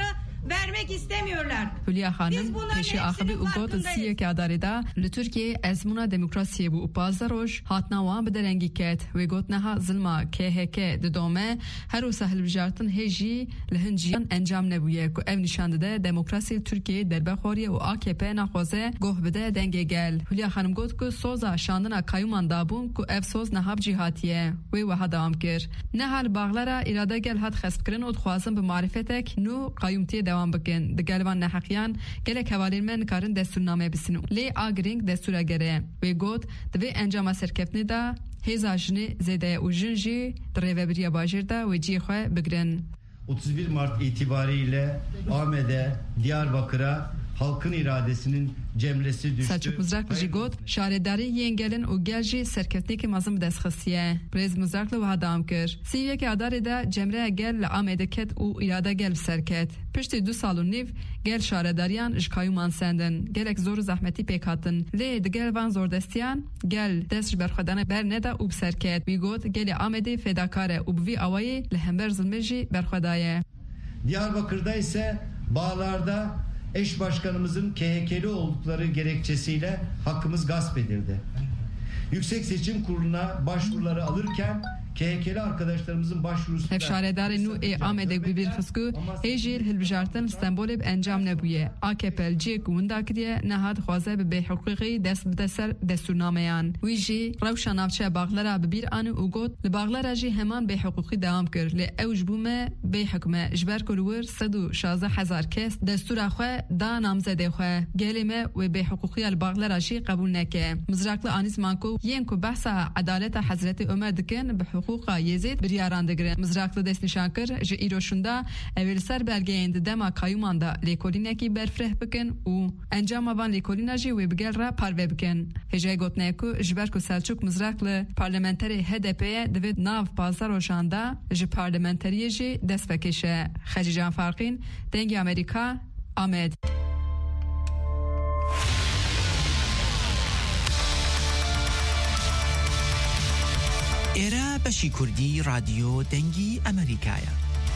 vermek istemiyorlar. Hülya Hanım peşi akıbı ugot siyek adarida li Türkiye ezmuna demokrasiye bu upazaroj hatnawa bederengi ket ve got neha zilma KHK didome her o sahil bijartın heji lehinciyan encam nebuye ku ev nişandıda demokrasi Türkiye derbekhoriye u AKP naxoze goh bide denge gel. Hülya Hanım got ku soza şandına kayuman dabun ku ev soz nehab cihatiye ve vaha devam kir. Nehal bağlara irade gel hat xespkirin u dxwazin bi marifetek nu kayumtiye devam bikin. Digelvan nehaqiyan gelek hevalirmen karin desturname bisin. Lê agirîng destûra gere wê got divê encama serkeftinê da hêza jinê zêdeye û jin jî di rêveberiya bajêr da wê ciyê xwe bigirin. 31 Mart itibariyle Ahmet'e, Diyarbakır'a halkın iradesinin cemresi düştü. Selçuk Mızraklı jigot şaredari yengelin u gelji serkeftinê mazım destxisiye. Brez Mızraklı ve hadam kir. Siviyeke adarê de cemreya gel li Amedê ket û irade gel serket. Piştî 2 sal û nîv gel şaredariyan ji kayûman sendin. Gelek zor û zehmetî pêk hatin. Lê di gel van zordestiyan gel dest ji berxwedana berneda û bi serket. Wî got gelê Amedê fedakar e û bi vî awayê li hember zilmê jî berxwedaye. Diyarbakır'da ise bağlarda eş başkanımızın KHK'li oldukları gerekçesiyle hakkımız gasp edildi. Yüksek Seçim Kurulu'na başvuruları alırken KHK'li arkadaşlarımızın başvurusu da... Hevşaredarê nû ê Amedê bi bir xisku hêjî hilbijartin Stenbolê bi encam nebûye. AKP ciyek winda kiriye nehat xwaze bi bêhukîqî dest bide ser destûrnameyan. Wî jî rewşa navçeya baxlara bi bir anî û got li baxlara jî heman bêhukîqî dewam kir. Lê ew ji bûme bêhikme ji ber ku li wir 116,000 kes destûra xwe da namzedê xwe. Gelê me wê bêhukîqiya li baxlara jî qebûl neke. Mizraklı Anis Manko yên ku behsa edaleta Hezretê Ömer dikin bi huquqa yezid biryaran digirin. Mizraklı dest nişan kir ji îroşunda ev li ser belgeyên di dema kayûman da lêkolînekî berfireh bikin û encama van lêkolîna jî wê bigel re parve bikin. Hêjeyê gotine ku ji ber ku Selçuk Mizraklı parlamenterê HDP'ye divê nav pazarojan da ji parlamenteriyê jî dest vekêşe. Xecîcan Farqîn, Dengê Amerîka, Amed. ئێرە بەشی کوردی رادیۆ دەنگی ئەمریکایە.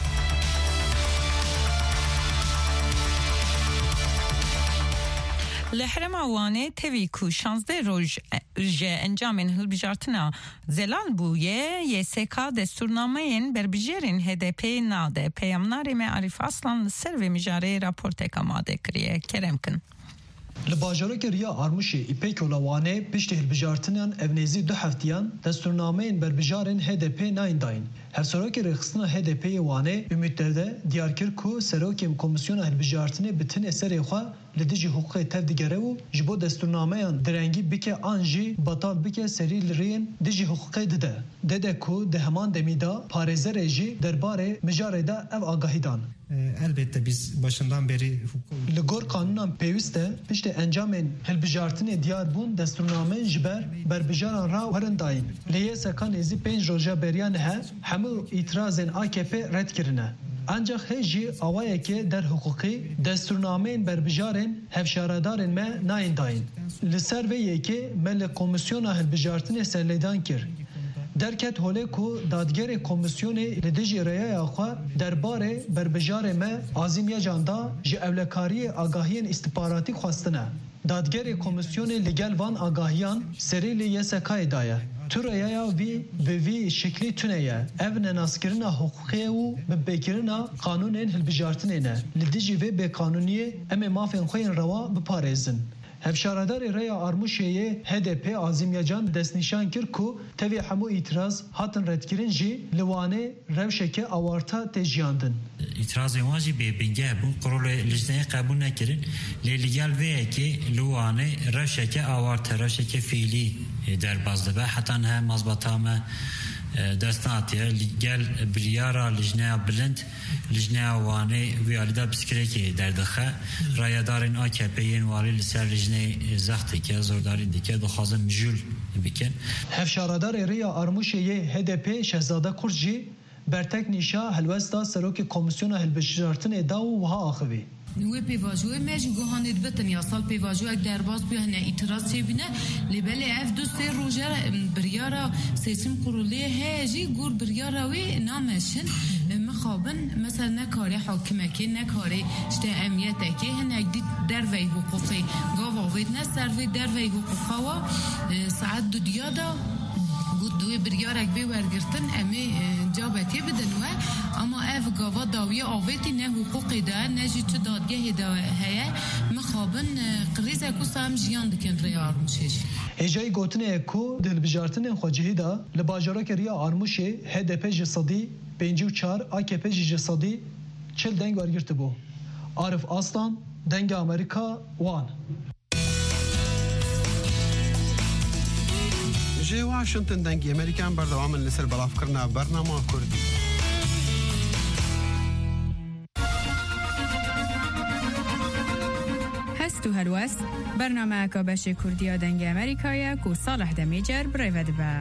لحرم وانه تیوی کو 16 روز انجامین هلبجارتنا زلال بویه یسکا دستورنامه‌ین بربجرین HDP ناده پیامناری معرف اصلا سر و مجاره راپورت کماده کریه کرم کن. لباجرک ریا آرموشی ایپک ولوانه پشت هلبجارتنان اونیزی 2 هفتیان دستورنامه‌ین بربجارین HDP ناین داین. هر سراغ رخصنا HDP وانه ümitlerде diyarkir ku serokim komisyona helbijartine bütün eseri xwa lidiji hukuki tev digere u jibo desturnameyan direngi bike anji batal bike seri lirin diji hukuki dede ku de heman demida pareze reji derbare mijareda ev agahidan. Elbette biz başından beri Ligor kanunan peviste pişte encamen helbijartine diyar bun desturnamen jiber berbijaran ra warendayin. Leye sekan ezi 5 roja beriyan he hemu itirazên AKP red kirine. Ancak hêjî awayeke der hukuki desturnameyên berbijarên hevşaradarên me nayên dayîn. Li ser vê yekê me li komisyona hilbijartinê serlêdan kir. Derket hole ku dadgerê komisyonê li dijî rêyaya xwe derbarê berbijarê me Azîmiya Canda ji ewlekariyê agahiyên istihbaratî xwestine. Dadgerê komisyonê li gel van agahiyan serê li YSK'yê daye. Türeyaya vi ve vi şekli tüneye ev nenaskirina hukukiye u ve bekirina kanunên hilbijartinê ne. Li dijî vê bêkanuniye em ê mafên xwe yên rewa biparêzin. Hevşaradarê Rêya Armûşeyê HDP Azîmiya Can destnîşan kir ku tevê hemû îtiraz hatin redkirin jî li wanê rewşeke awarta tê jiyandin. İtirazên wan jî bêbingeh bûn qirolê lijneyê qebûl nekirin lê li gel vê yekê li wanê rewşeke awarta rewşeke fiîlî derbas dibe heta niha mazbata me dest natiye gel biryara lijneya bilind lijneya wanê wî alîda piskirekê derdixe rayedarên AKP'yên walî li ser lijneyê zext dike zordarî dike dixwazin mijûl bikin. Hevşaradarê Rêya Armûşeyê HDP Şehzade Kurt jî bertek nîşa helwesta serokê komisyona hilbijartinê da û wiha axivî. Wê pêvajoyê me jî gohanê dibitin yasal pêvajoyek derbas bûye hene îtiraz çêbîne lê belê ev 2-3 roja biryara Seçim Kurulê heye jî gor biryara wê nameşin min مخابن مثلا نکاری حاکمه که نکاری شته امنیته که هنگ دید در وی حقوقی گاوا وید نستر وید در وی حقوقا و ساعت دو دیادا دوی بریارک بی ورگرتن امی جابتی بدن و اما اف گاوا داوی آویتی نه حقوقی ده نه جی چه دادگه ده هیا مخابن قریزه کو سام جیان دکن ریار مشش هجای گوتنه کو دل بجارتن خواجهی دا لباجارا کریا آرموشی HDP جسدی 54 AKP جسدی چل دنگ ورگرت بو عارف آسلان دنگ امریکا وان جي واشنطن دنگی امریکان بردوام لسر بلاف کرنا برنامه کردی هستو هلوست برنامه کابش کردیا دنگ امریکایی کو صالح دمیجر برایود با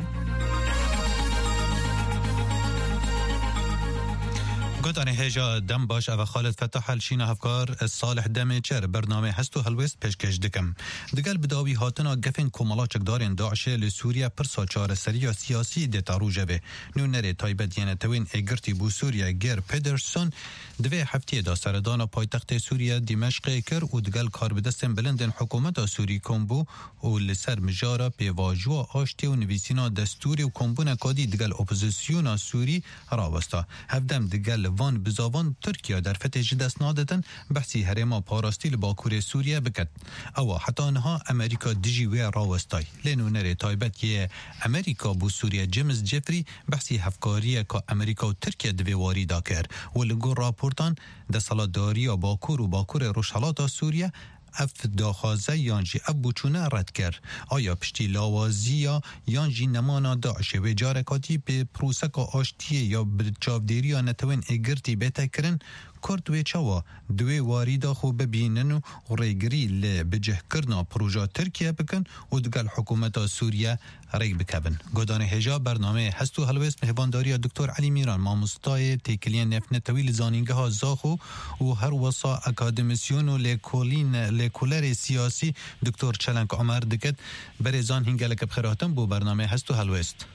گوتانی هجا دم باش او خالد فتح الشین هفکار صالح دمیچر برنامه هستو هلوست پیشکش دکم دگل بداوی هاتنا گفن کمالا چکدارین داعش لسوریا پرسا چار سریا سیاسی دیتا روژه به نونره تایبت یعنی توین اگرتی بو سوریا گر پیدرسون دوی هفته دا سردان پایتخت سوریا دمشق کر و دگل کار بدستن بلندن حکومت سوری کمبو و لسر مجارا پیواجو آشتی و نویسینا دستوری و کمبون کادی دگل اپوزیسیونا سوری راوستا هفدم دگل وان بزاوان ترکیه در فتح جدست نادتن بحثی هرما پاراستی لباکور سوریه بکد او حتی آنها امریکا دجی و راوستای لینو نره تایبت یه امریکا بو سوریه جیمز جفری بحثی هفکاریه که امریکا و ترکیه دوی واری دا کرد و لگو راپورتان ده سالاداری باکور و باکور روشالات سوریه اف داخازه یانجی ابوچونه رد کرد آیا پشتی لاوازی یانجی نمانا داعش و جارکاتی به پروسک آشتی یا بچاودیری یا نتوین اگرتی بهتا کرن کرد و چوا دوی واریدا خو ببینن و ریگری لبجه کرنا پروژه ترکیه بکن و دگل حکومت سوریه ریگ بکبن گودان هجا برنامه هستو هلوست مهبانداری دکتر علی میران ماموستای تیکلین نفن طویل زانینگه ها زاخو و هر وصا اکادمیسیون و لیکولر سیاسی دکتر چلنک عمر دکت برزان هنگلک بخیراتم بو برنامه هستو هلوست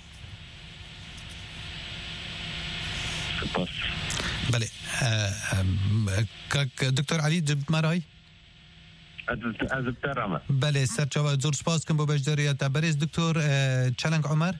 بله دکتر علی جب مرای از بترامه بله سرچاوه زور سپاس کن با بجداریت برز دکتر چلنگ عمر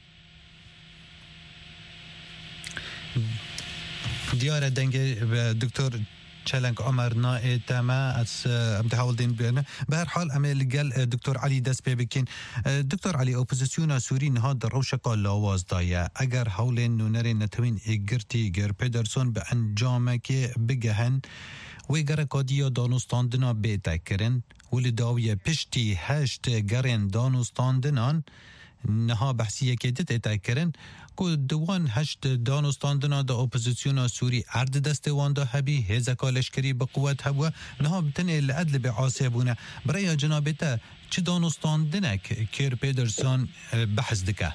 دیاره دنگ دکتر چلنگ عمر نائه تاما از امتحاول دین بیانه به هر حال عمل قال دکتر علی دست بکن دکتر علی اپوزیسیون سوری نها در روشکا لاواز دایه اگر حولین نونر نتوین اگرتی گر پیدرسون به انجامه که بگهن و گر کادیا دانستاندنا بیتا کرن ولی داویه پشتی هشت گرن دانستاندنان نها بحثیه که دیت ایتا کرن که دوان هشت دانستاندنا دا اپوزیسیون سوری عرض دست وان دا هبی هزکا لشکری بقوت هبوه نها بتنه العدل بعاصبونه برای جنابتا چه دانستاندنه کیر پیدرسون بحث دکه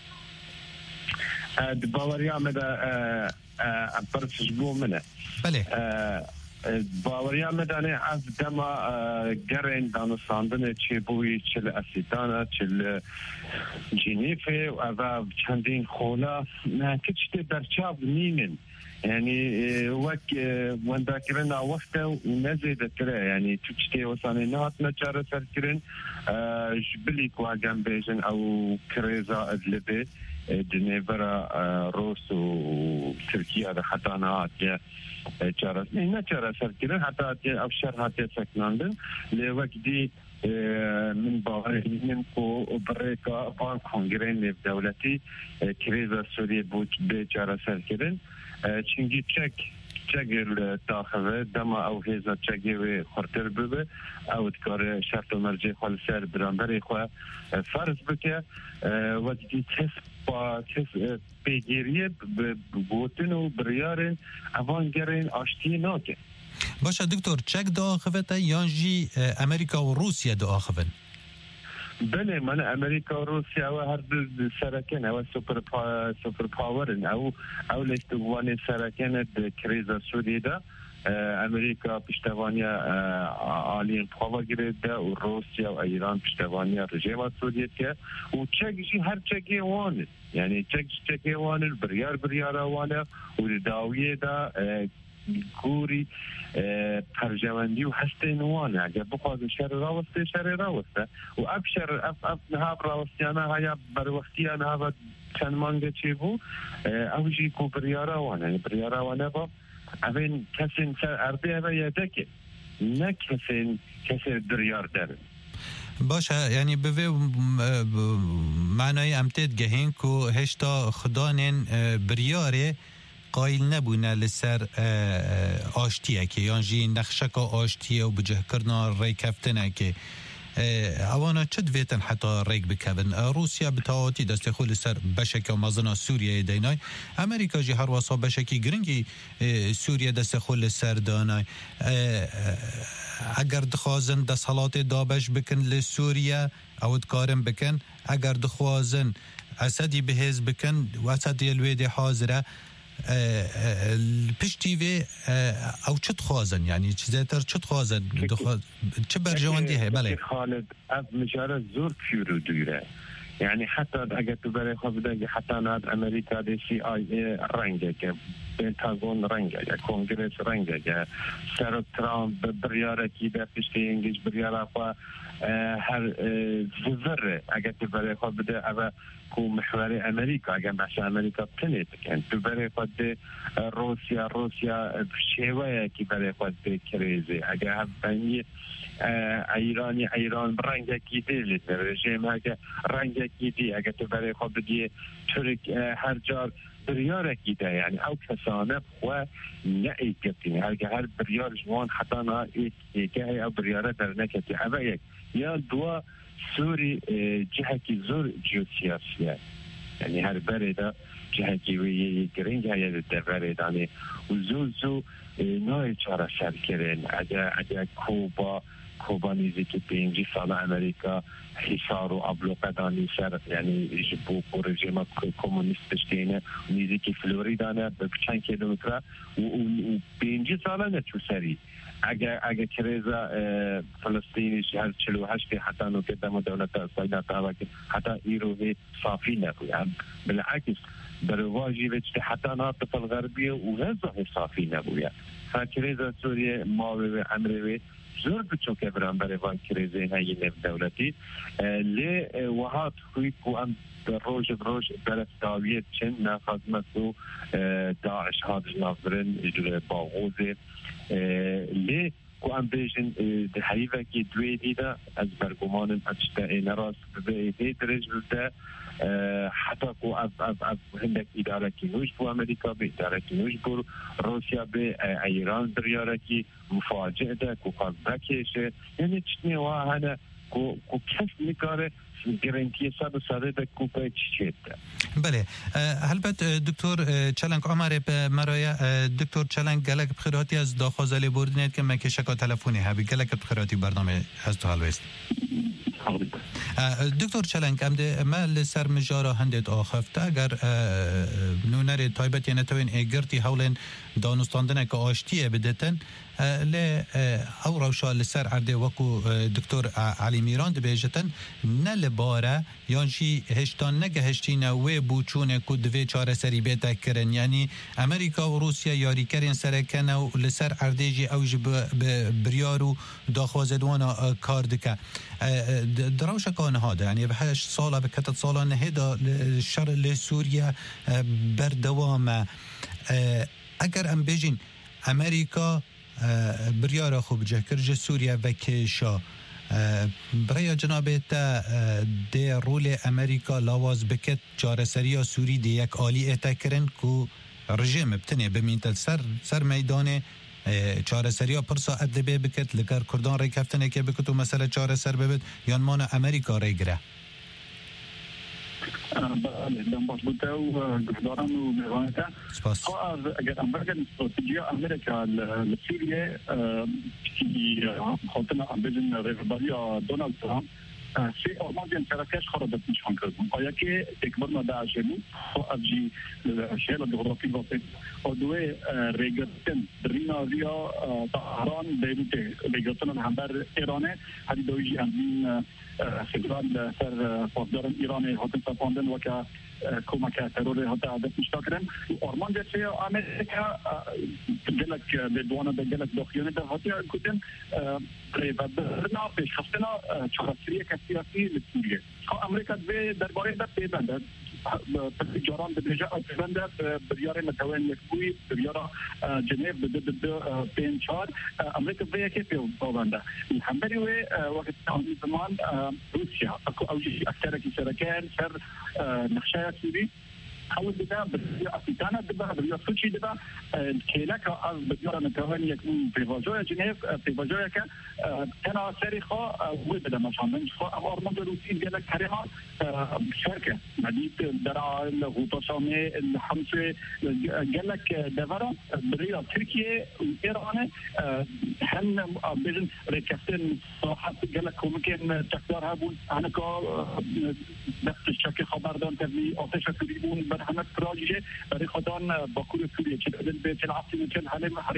باوری آمده پرسش بو منه بله باوریا مدانه از دما گرین دانستاندن چه بوی چل اسیتانا چل جنیفه و چندین خولا کچت برچاب نینن يعني وك وندا كرنا وقته ونزيد كره يعني تشتي وصاني نات نجار سركرن جبلي كواغان بيجن او كريزا ادلبي جنيفرا روس وتركيا حتى انا جارس نجار سركرن حتى افشار هاتي سكناندن لوقتي من باور من کو بريكا بان كونغرين دولتي كريزا سوري بوت بجارة سركرن چنگی چگل تاخوه دما او هیزا چگی و خورتر ببه او دکار شرط و مرجع خال سر برانبری خواه فرض بکه وقتی تس پیگیریه بوتن و بریارن اوانگرین آشتی ناکه باشه دکتر چگ داخوه تا یانجی امریکا و روسیه داخوه بله من امریکا و روسیا و هر دو سرکن او سوپر پاورن او لیستوانی سرکن کریزا سوری دا امریکا پشتوانی عالی قوا گرفته و روسیه و ایران پشتوانی رژیم سوریه که و چگی هر چگی وانه یعنی چگی وانه بریار وانه و داویه دا گوری پرجواندی و هسته نوانه اگر بخواد شر راوسته و ابشر اف نهاب راوستیانه هیا بر وقتیانه ها چند مانگه چی بو اوجی کو بریاره وانه با اوین کسین سر ارده و یادکه نه کسین بریار داره باشه یعنی به معنای امتد گهین که هشتا خدانین بریاره قایل نبونه لسر آشتیه که یعنی نخشک آشتیه و بجه کرنا ری کفتنه که اوانا چد ویتن حتی ریک بکبن روسیا بتاواتی دست خود لسر بشک و مازنا سوریه دینای امریکا جی هر واسا بشکی گرنگی سوریه دست خود لسر دانای اگر دخوازن دست حالات دابش بکن لسوریه او دکارم بکن اگر دخوازن اسدی بهز بکن و اسدی الویدی حاضره پشتی و او چت خوازن یعنی چیزتر چت خوازن چه برجواندی هست بله خالد از مجاره زور پیرو دوره یعنی حتی اگر تو برای خود بده حتی ناد امریکا دی سی آی رنگه که پنتاگون رنگه یا کنگرس رنگه یا سر ترامپ بریاره کی در پشتی انگلیس بریاره خوا هر زفره اگر تو برای خود بده اما کو محور امریکا اگر بحث امریکا بتنید کن تو برای خود روسیا شیوه کی برای خود کریزه اگر هم بینی ایران رنگ کی دیل رژیم اگر رنگ کی دی اگر تو برای خود بدی ترک هر جار بریار کی ده یعنی او کسانه خو نه ایکتی هر بریار جوان حتی نه ایکه او بریاره در نکتی اما یک یا دو سوری جهه کی زور جیوسیاسیه یعنی هر برده جهه کی وی گرینگ هایی در بردانه و زو نوع چاره سر کرن اگر کوبا نیزی که 5 سال امریکا حصار و ابلوقدانی سر یعنی جبو رژیم کمونیست بشتینه نیزی که فلوریدانه به چند کیلومتر و 5 سال نچو سری اگر کریزا فلسطینی هر 48 حتی نو که دم دولت اسرائیل تا که حتی ایروه صافی نبود بالعکس در واجبه حتی ناطف الغربیه و غزه صافی نبود کریزا سوریه ماوی امروی زور بچو که برام برای وان کریزه هایی نف دولتی لی وحات خوی کو ام روش برف داویت چن نخازمتو داعش هادش نافرن باغوزه لی کو ام بیشن ده حیفه که دوی دیده از برگمانم اجتا این راست به درج بلده حتی کو از هندک اداره کی نوش بو امریکا به اداره کی نوش بو روسیا به ایران بریاره کی مفاجئه ده کو قضبکشه یعنی چنی واهنه کو کس نکاره گرانتی ساده ده کوپه چیت بله البته دکتر چلنگ عمر به مرای دکتر چلنگ گلک بخیراتی از داخازلی بردنید که مکه شکا تلفونی هبی گلک بخیراتی برنامه از تو حلوست دکتر چلنگ امده مال سر مجارا هندت آخفته اگر نونر تایبت یعنی توین ایگرتی حولین دانستاندنه که آشتیه بدتن ل او روشا لسر عرض وکو دکتر علی میران بیجتن نل باره یانشی هشتان نگه هشتینه و بوچونه که دوی چاره سری بیتا کرن یعنی امریکا و روسیا یاری کرن سرکنه و لسر عرضی اوج بریارو داخوازدوانا کار دکه دروشه کانه هاده یعنی به 8 ساله به 4 ساله نهیده شر لسوریا بردوامه اگر ام بیجین امریکا بریار خوب جهکرج سوریا و کشا برای جناب تا ده رول امریکا لاواز بکت جارسریا سوری ده یک آلی اتا کرن که رژیم بتنه بمینتل سر میدان چارسریا پر ساعت دبه بکت لگر کردان ری کفتنه که بکتو مثلا چارسر ببید یا مان امریکا ری گره بله دنبال بوده و گفتارم و میوانته اگر امریکا استراتژی امریکا لسوریه که خاطر امبیجن رهبری دونالد ترامپ سه آرمان شرکتش خرابت نشان کردن آیا که اکبر نداشته بود و افجی شهر جغرافی واسه دوی ریگرتن ریناویا تهران بیروت ریگرتن هم بر ایرانه هری دویجی همین فدرال سر پاسداران ایران حاکم سپاندن و که کمک ترور حتی عدد مشتاکرن آرمان جسه امریکا گلک بدوانه به گلک داخلیانه در حتی کدن و برنا پیش خستنا چهارسریه کسیاسی لسوریه امریکا درباره در پیبنده جاران بدرجه پیبنده بریار متوان یکبوی بریار جنیف به 5-4 امریکا به یکی پیبنده همبری و وقت آنی زمان روسیا اکو اوجی اکتر کی سرکان سر نقشه سوری حاول بدا بريا أفريقيا دبا بريا سوتشي دبا كيلاك از بديار نتوان يكون في فاجويا جنيف في فاجويا كان سريخا وبدا مشان خا أرمان روسي جالك كريها شركة مديت درا الغوطاشامي الحمسة جالك دفرا بريا تركيا وإيران هن بين ركستين صراحة جالك ممكن تقدر هبون أنا كا نفس الشكل خبردان تبي أتش تريبون همه پروژه برای خودان با کل سوریه چه بدن به چه عاصمه چه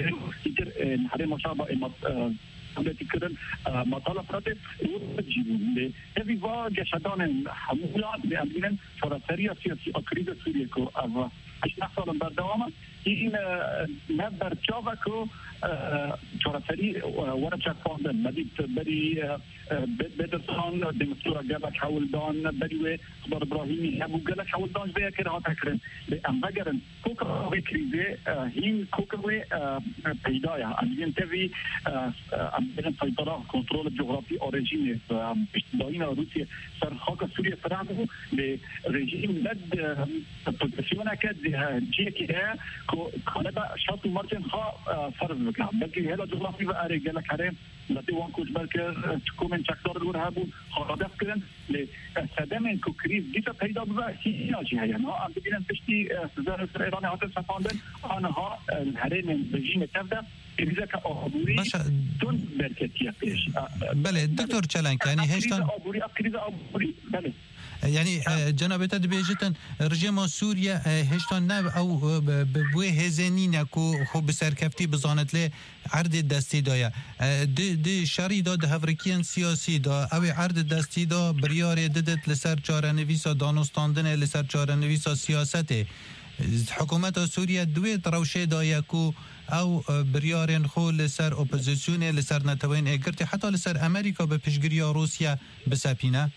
حریم مشابه دولتی کردن مطالب فرات وجیبون هذه واقع شدان حمولات بأمرين فراسرية سياسي أكريد سوريا كو أو اش نحصل بردوامه این نبر جاوا کو چهارسری ورچه فاندن مدید بری بدرسان دمستورا گلک حولدان بری خبر ابراهیمی همو گلک حولدان بیا که راه تکرن به امبگرن کوکوی کریزه هین کوکوی پیدایا امین تवी امین سیطره کنترل جغرافی اورژین داین روسیه سر خاک سوریه فرانکو به رژیم لد پوزیشن کرد جی که كاندا شاط مارتن خا فرض بكام بلكي هلا جغرافي بقى رجال كريم لاتي وانكوش بالكر تكومن تشكر الورهابو خرابات كرن لسدامن كوكريز ديتا پیدا بقى هي جهه انا عم بدنا تشتي وزاره الايراني هاتف سفاندن انا ها الهرم رژیم تبدا اذا كابوري دون بركتيه پیش بله دكتور چلنك يعني هشتان ابوري ابوري بله يعني جنابتا دبيجتن رجيم سوريا هشتان نب او بوي هزنين كو خو بسركفتي بزانت له عرض دستي دايا دي شري دا هفريكيان سياسي دا او عرض دستي دا بريار ددت لسر چارنويسا دانستاندن لسر چارنويسا سياسته حكومت سوريا دوي تروشه دايا كو او بريارن خو لسر اپوزيسيون لسر نتوين اگرتي حتى لسر امريكا بپشگريا روسيا بسپينه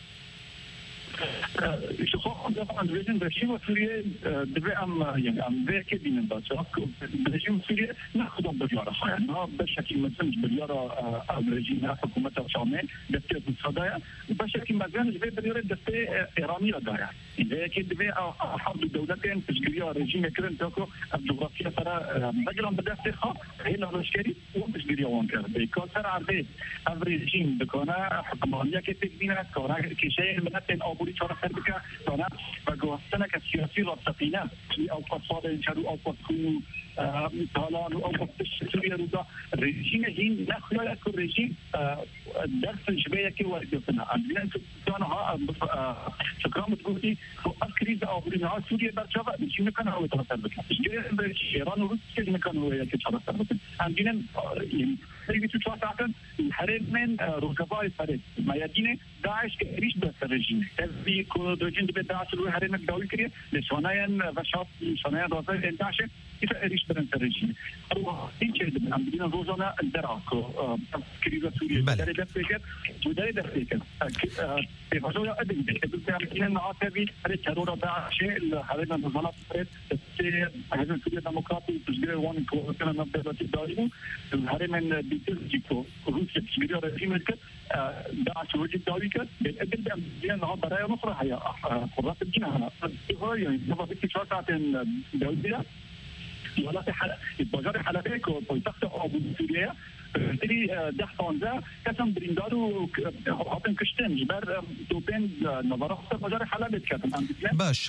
شوفوا طبعا الرجيم برشيم سوريا دبي يعني ذاك بين باشا الرجيم سوريا ناخذ باليارا يعني بشكل مثلا باليارا الرجيم حكومه الشامل دفتر الصدايا بشكل مثلا باليارا دفتر ايراني ضايع اذا كده حرب الدولتين تشكيليه رجيم كرن تاكو الجغرافيا ترى بجرم بدفتر خا هي العسكري وتشكيليه وانكر بيكسر عربي الرجيم بكونه حكوميه كتبينها كونه كشيء من ابوري چهار سربکه دانه و گوستنه که سیاسی را سفینه او فساد انشارو او فسکو تالان او فسش سوریه رو دا رژیم هین نخیال که رژیم درس جبهه که وارد کنه امروز دانه ها سکرامت گفتی که از کریز آبرین ها سوریه برچاوه رژیم کنه او چهار سربکه ایران و روسیه کنه او که چهار سربکه امروز سریعی تو چهار ساعتن الحرم من رکبای فرد میادین داعش که ریش به رژیم تبي كودوجين دبي داعش لو هرين الدولي كريه لشوناين وشاط شوناين رازي داعش يفريش برن الرجيم هو ينشد من عندنا روزنا الدراك كريزه سوريا داري دفيك وداري دفيك في فجوه ادم بتعمل معاتبي الترور داعش هرين النظامات فرد هذا سوريا ديمقراطي تشجيع وان كنا نبدا الدولي الهرين بيتلجيكو روسيا تشجيع رجيم داعش وجد الدولي كده بالادب لأنها برايا أخرى هي قرات الجنة هي نبغى بكتشار ساعة دولية ولا في حل البجار حلبيك وبيتخت أبو سوريا تری 10-15 کسم بریندار و هاتن کشتن جبر دوبین نظاره خود مجار حلال کردن باش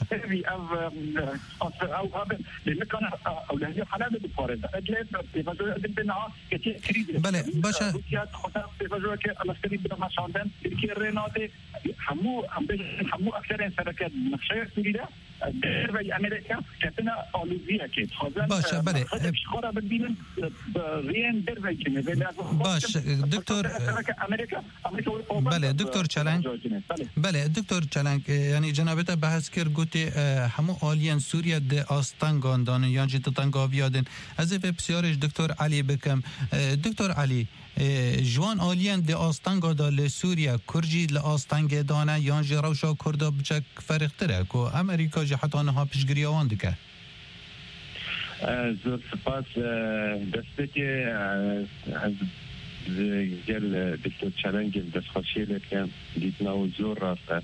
او هذا لمكان اولويه حلال بفارض اجل بفجوه بنا كثير كريز بله باشه روسيا خطا بفجوه که الاسکری بنا شاندن ترکیه رناده همو اکثر شرکت نقشه سوریده در امریکا کتنا آلوزیه که باشه بله خورا ببینن رین در باش دکتر بله دکتر چلنگ بله دکتر چلنگ یعنی جنابت بحث کرد گوتی همو آلین سوریا ده آستانگان دانن یا جی تطنگاویادن از بسیارش دکتر علی بکم دکتر علی جوان آلین ده آستانگا دا لسوریا کرجی لآستانگ دانه یا جی روشا کردا بچک فرق تره که امریکا جی حتی آنها پیشگیری آوان دکه زور سپاس دسته که از گل دکتر چلنگ دست خوشی لکن دیدنا و زور راسته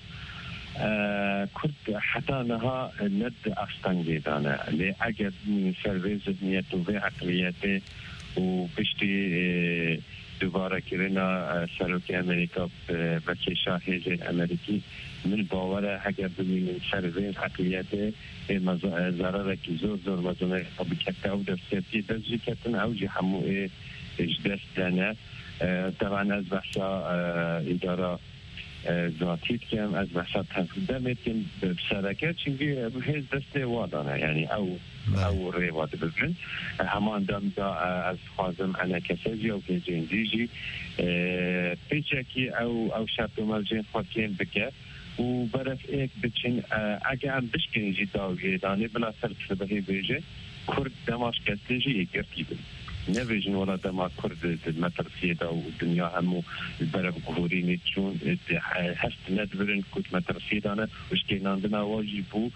کرد حتی نها ند استنگی دانه لی اگر سروی ذهنیت و عقلیت و پشتی دوباره کرنا سروک امریکا و کشا هیجن امریکی من باوره اگر ببینیم سروی عقلیت ضرره که زور مزونه بکته او دستیتی دست جکتن او جی همو اجدست دانه طبعا از بحثا اداره ذاتیت کم از بحثا تفیده کم بسرکت چونکه هیچ دست وادانه یعنی او ریواد ببین همان دم دا از خوازم انا کسازی او که جندیجی پیچه که او شرط و مرجین خواهیم بکه و برف ایک بچین اگه هم بشکنی جی داویه دانه بلا سر بهی بیجه کرد دماش کسیجی ایگرتی بید نویجن ولا دما کرد مترسیه دا و دنیا همو برف گوری نیچون هست ندورن کد مترسیه دانه وشکناندنا واجبو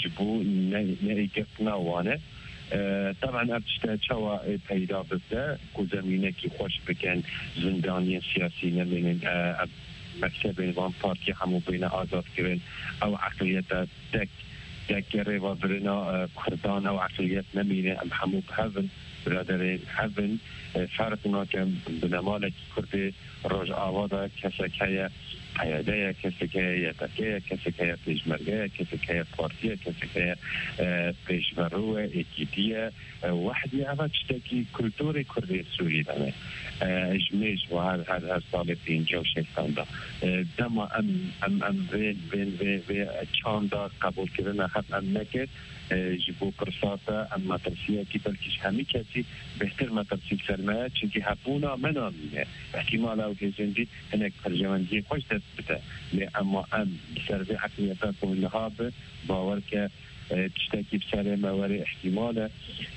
نه ایگرتنا وانه طبعا ابتشتا چوا پیدا بده که زمینه که خوش بکن زندانی سیاسی نمینن مکتب نظام پارتی همو بین آزاد کرن او عقلیت تک ریوا برنا کردان او عقلیت نمینه ام همو بهون برادر هون فرق ناکم بنمالک کرد روش آوادا کسکه قیاده کسی که یتکه کسی که پیشمرگه کسی که پارتیه کسی که پیشمرو اکیتیه وحدی اما چتاکی کلتور کردی سوری دانه اجمیش و هر سال 56 دا دما ام وین چاندا قبول کردن خط ام نکد جبو پرساتا ام مترسیه که بلکش همی کسی بهتر مترسی سرمایه چونکه هفونا منامینه احتمال او که زندی هنک پرجماندی خوش دست بده اما ام سرده حقیقتا کلها به باور که تشتكي بسالة مواري احتمال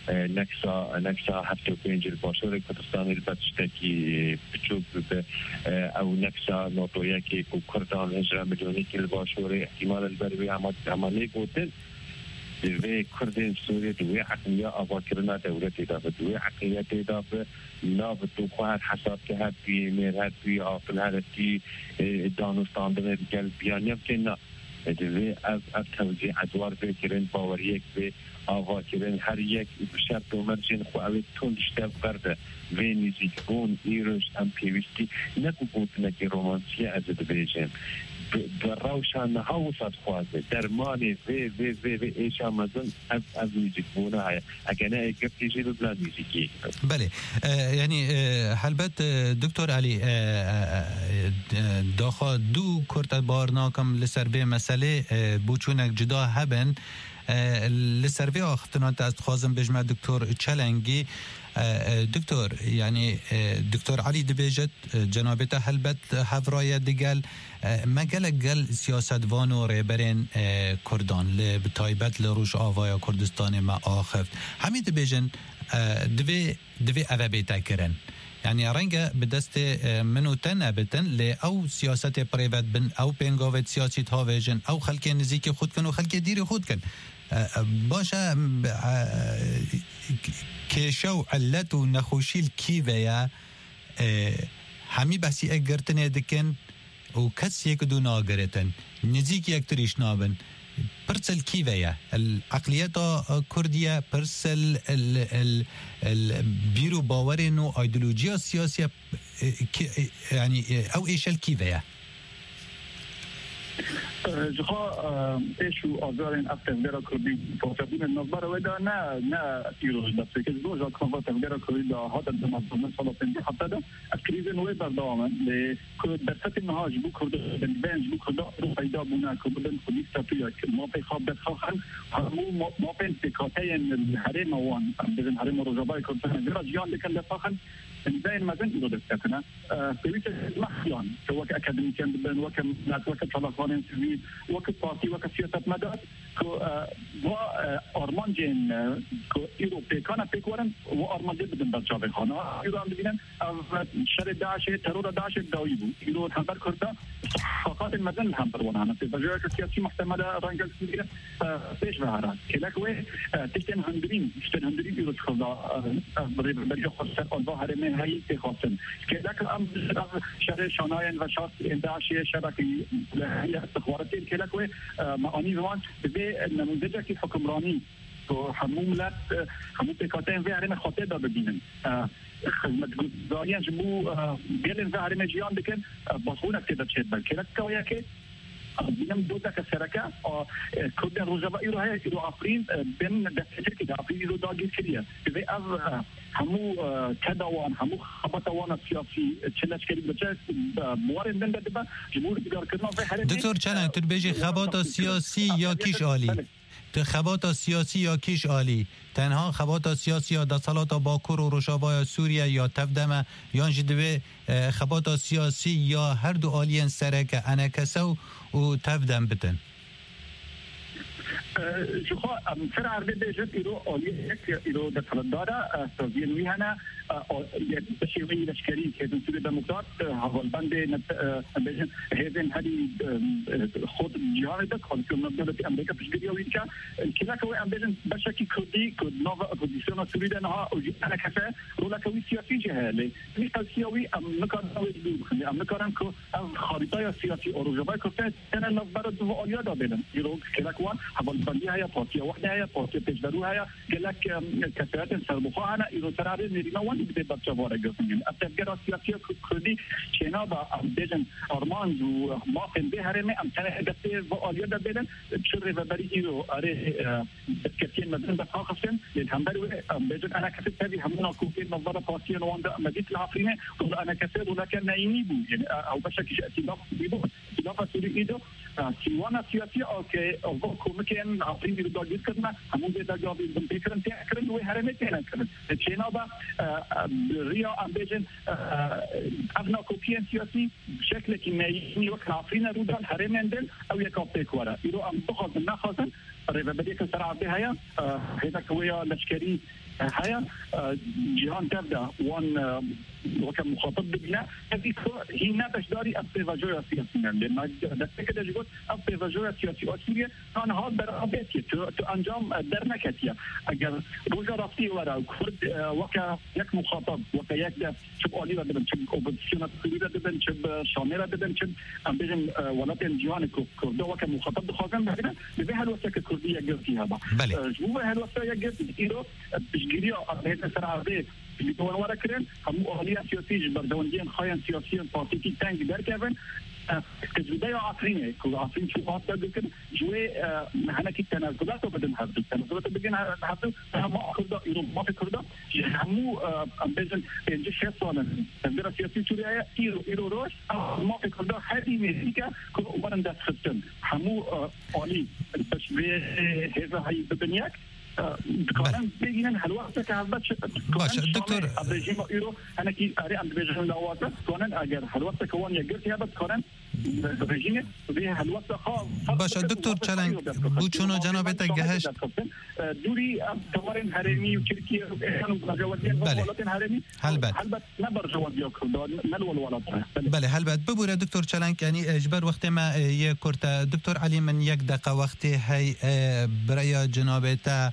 نكسا 75 الباشور كردستان البا تشتكي بتشوف او نكسا نوطوياكي كردان هجرة مليوني الباشور احتمال البروي عمالي قوتل دوی کردین سوریه دوی عقلیه آواکرنا دولت دافت دوی عقلیت دافت ناب تو خواهد حساب که هد بی میر هد بی آفل هد بی دانستان دنه بگل بیانیم که نه دوی از توضیح ادوار بکرین باوریک به آواکرین هر یک شرط و مرجین خواهد تون دشتب برده وی نیزیک بون ایروش ام پیوستی نکو بودنکی رومانسی از دویجیم روشان هاوسات خوازه درمانی وی ایشا مزن از میزیک بونه های اگه نه اگرتی جیلو بلا میزیکی بله یعنی حلبت دکتر علی داخل دو کرد بارناکم لسر به مسئله بوچونک جدا هبن لسر به آختنات از خوازم بجمع دکتر چلنگی دکتر یعنی دکتر علی دبیجت جنابت حلبت هفرای دگل مگل گل سیاست وانو ریبرین کردان بتایبت لروش آوایا کردستان ما آخفت همین دبیجن دوی اوه بیتا کرن یعنی رنگ به دست منو تن ابتن لی او سیاست پریوت بن او پینگاوت سیاسی تاویجن او خلک نزیک خود کن و خلک دیر خود کن باشه که شو علت و نخوشیل کی ویا همی بحثی اگرتن دکن و کس یک دو ناگرتن نزیک یک تریش نابن برسل كيفية العقليات كردية برسل البيرو باورينو ايديولوجيا سياسية يعني أو إيش الكيفية جخا ايشو آزارین افغان کردی فوتبال نظر ودا نه ایرو دست که دو جا کنفرت افغان کردی دا هات دماغ سال 50 حتی دا کریزن وی بردامن ل کرد درست نهاج بو کرد بنج بو کرد رو پیدا بونا کردن خودی استفیا ما په خواب بخوان همو ما په تکاتین الحرم وان بدن حرم رجبای کردن جان لكن لفخن زين ما زين يقدر تكنا بيت المحيان سواء أكاديميين بدن وكم ناس وكم طلبان سوي وكم بارتي وكم سياسات مدار كو أرمان جين كو إيروبي كان بيكورن وأرمان جين بدن برجع خانة إيران بدين شر داعش ترور داعش داويبو إيران هم بركردا فقط المدن هم برونا في بجاء سياسي محتملة رانجل سوريا بيش بهارات كلاك وين تشتن هندرين إيران خدا برجع خسر الظاهر من هاي تخاصم كلاك أم شر شاناين وشاط داعش شركي هي استخباراتي كلاك وين معاني زمان نموذج کی حکمرانی تو هموملت همون تکاتین و هرم خاطر دا ببینن خدمتگزاریان جمو بیلن و هرم جیان بکن بخونه که دا چید بل که نکویا که بینم دو تا سرکه کردن روزبایی رو هست رو آفرین بین دستشر که آفرین رو داگیر کریه که از همو کدوان همو خبطوان سیاسی چلش کردیم بچه موارد دنده دبا جمهور دیگر کردن و هرم دکتر چند تر بیجی خبات سیاسی یا کیش عالی خبات سیاسی یا کیش عالی تنها خبات سیاسی یا دستالات باکور و روشابای سوریه یا تفدمه یا جدوه خبات سیاسی یا هر دو عالین سرک انکسو و تفدم بتن شوخا سر عرض بیشتر ایرو عالیه یک ایرو دستالات داره سازین ویهنه بشیوی لشکری که دنسوری دموکرات حوالبند بیشتر هیزن هلی خود جهان ده کانسیون دولتی امریکا پیشگیری ویدکا که لکوی بیشتر بشکی کردی که نو اپوزیسیون سوری ده نها اوجی انا کفه رولکوی سیاسی جهاله میکال سیاسی امکان نوید امکانم که خریطای سیاسی اوروجبای کفه تنه نظر دو آلیا دادن ایرو که لکوان حوالبندی هیا پارتی واحده هیا پارتی پیشبرو هیا که لک کسرت سربخواه هنا ایرو سراره نیرینا وان بده بچه واره گفتیم اتفاقات سیاسی کردی چنا با بیشتر آرمان و ما فنده هرمه امتناع دسته و آلیا دادن شر رهبری ایرو آره کسیه مدن بخاخسن هم برای بیشتر انا کسی تبی همون کوفی نظر پارتی نوان مدیت العفرینه و انا کسی ولکن نایمی بود یعنی او بشکل اتفاق بود اتفاق سوری ایدو سیوان سیاسی که او کومکن عفرین رو داگیر کردن همون به داگی بنتکرن تکرن و هرمه تکرن چنا با ریا امبیجن ابنا کوپین سیاسی شکل که نایمی و عفرین رو دال هرمندل او یک اپیکوارا ایرو ام بخواد نخواستن رهبری که سر عبده هیا هیچ کویا لشکری هيا جهان تبدا وان وكم مخاطب بنا هذه هي ناتج داري التفاجؤ السياسي لما دستك دجوت التفاجؤ السياسي سوريا كان هذا برابطه تو انجام درنكتيا اگر روجا رفتي ورا كرد وكا يك مخاطب وكا يك شب اولي بدن شب اوبوزيسيون سوريا بدن شب شامل بدن شب ام بين ولاتن جهان كرد وكا مخاطب خاصن بدنا بهال وسك كرديه جرتي هذا جو هال وسك جرتي ايرو تشجيريا هذا سرعه اللي هو ورا كرن هم أهلية سياسية بردوانجين خاين سياسيين بارتيكي تانج دركبن كجودة عفرينة كل عفرين شو قاطع ذكر جوي هنا كي تنازلات وبدن هذا التنازلات بدين هذا هم أخذ يروم ما في كردا همو أمبزن إنجيل شخصاً تنظر سياسي سوريا إيرو روش ما في كردا هذه ميزيكا كل ورن دست خدتن همو أولي بس هذا هاي بدنياك كمان بيجينا هالوقت كهذا باش دكتور الرجيم ايرو انا كي اري عند بيجن لواته كمان اجر هالوقت كون يجرت هذا كمان الرجيم به هالوقت باش دكتور چالنج بوچونو جنابت گهش دوري تمرين هرمي وتركيا كانوا مجاوزين ولكن هرمي هلبت نبر جواب ياكل نلول ولا بله هلبت ببوره دكتور چالنج يعني اجبر وقت ما يكرت دكتور علي من یک دقیقه وقت هي برای جنابت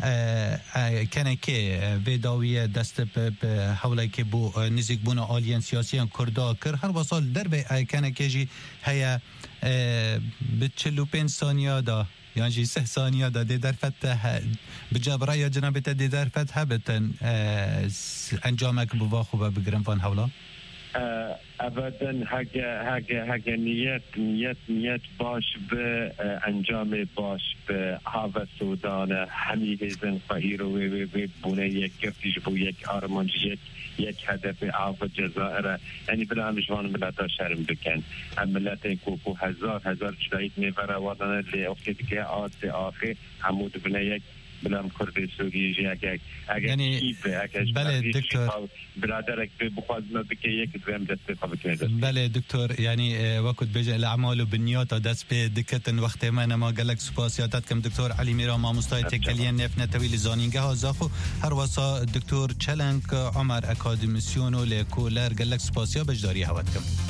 کنه که ویداوی دست به حوله که بو نزیک بونا آلین سیاسیان کردا کر هر وصال در به کنه که جی هیا به 45 ثانیه دا يعني جي 6 ثانية دا دي در فتح بجاب رأي جنابة دي در فتح هبتن انجامك بواخو بقرن فان حولا ابدا هاگه نیت باش به انجام باش به هاو سودان همی هزن خواهیر و بونه یک گفتیش بو یک آرمانج یک هدف آو جزائر یعنی بلا همشوان ملتا شرم بکن هم ملتا کوکو هزار چلایت نیفره وادانه لی اختی دیگه آد آخی همود بنا یک بلام کرد سوریجی اگر یعنی بله دکتر برادرک بخوازنا بکه یک دوام دسته خواهد بله دکتر يعني وقت بيجي الأعمال وبالنيات دس بدكة وقت ما أنا ما قالك سباسياتات كم دكتور علي ميرا ما مستعد تكلين نفنا تويل زانينجا هزاخو هر وصا دكتور چلنك عمر أكاديميسيونو لكولر قالك سباسيا بجداري هواتكم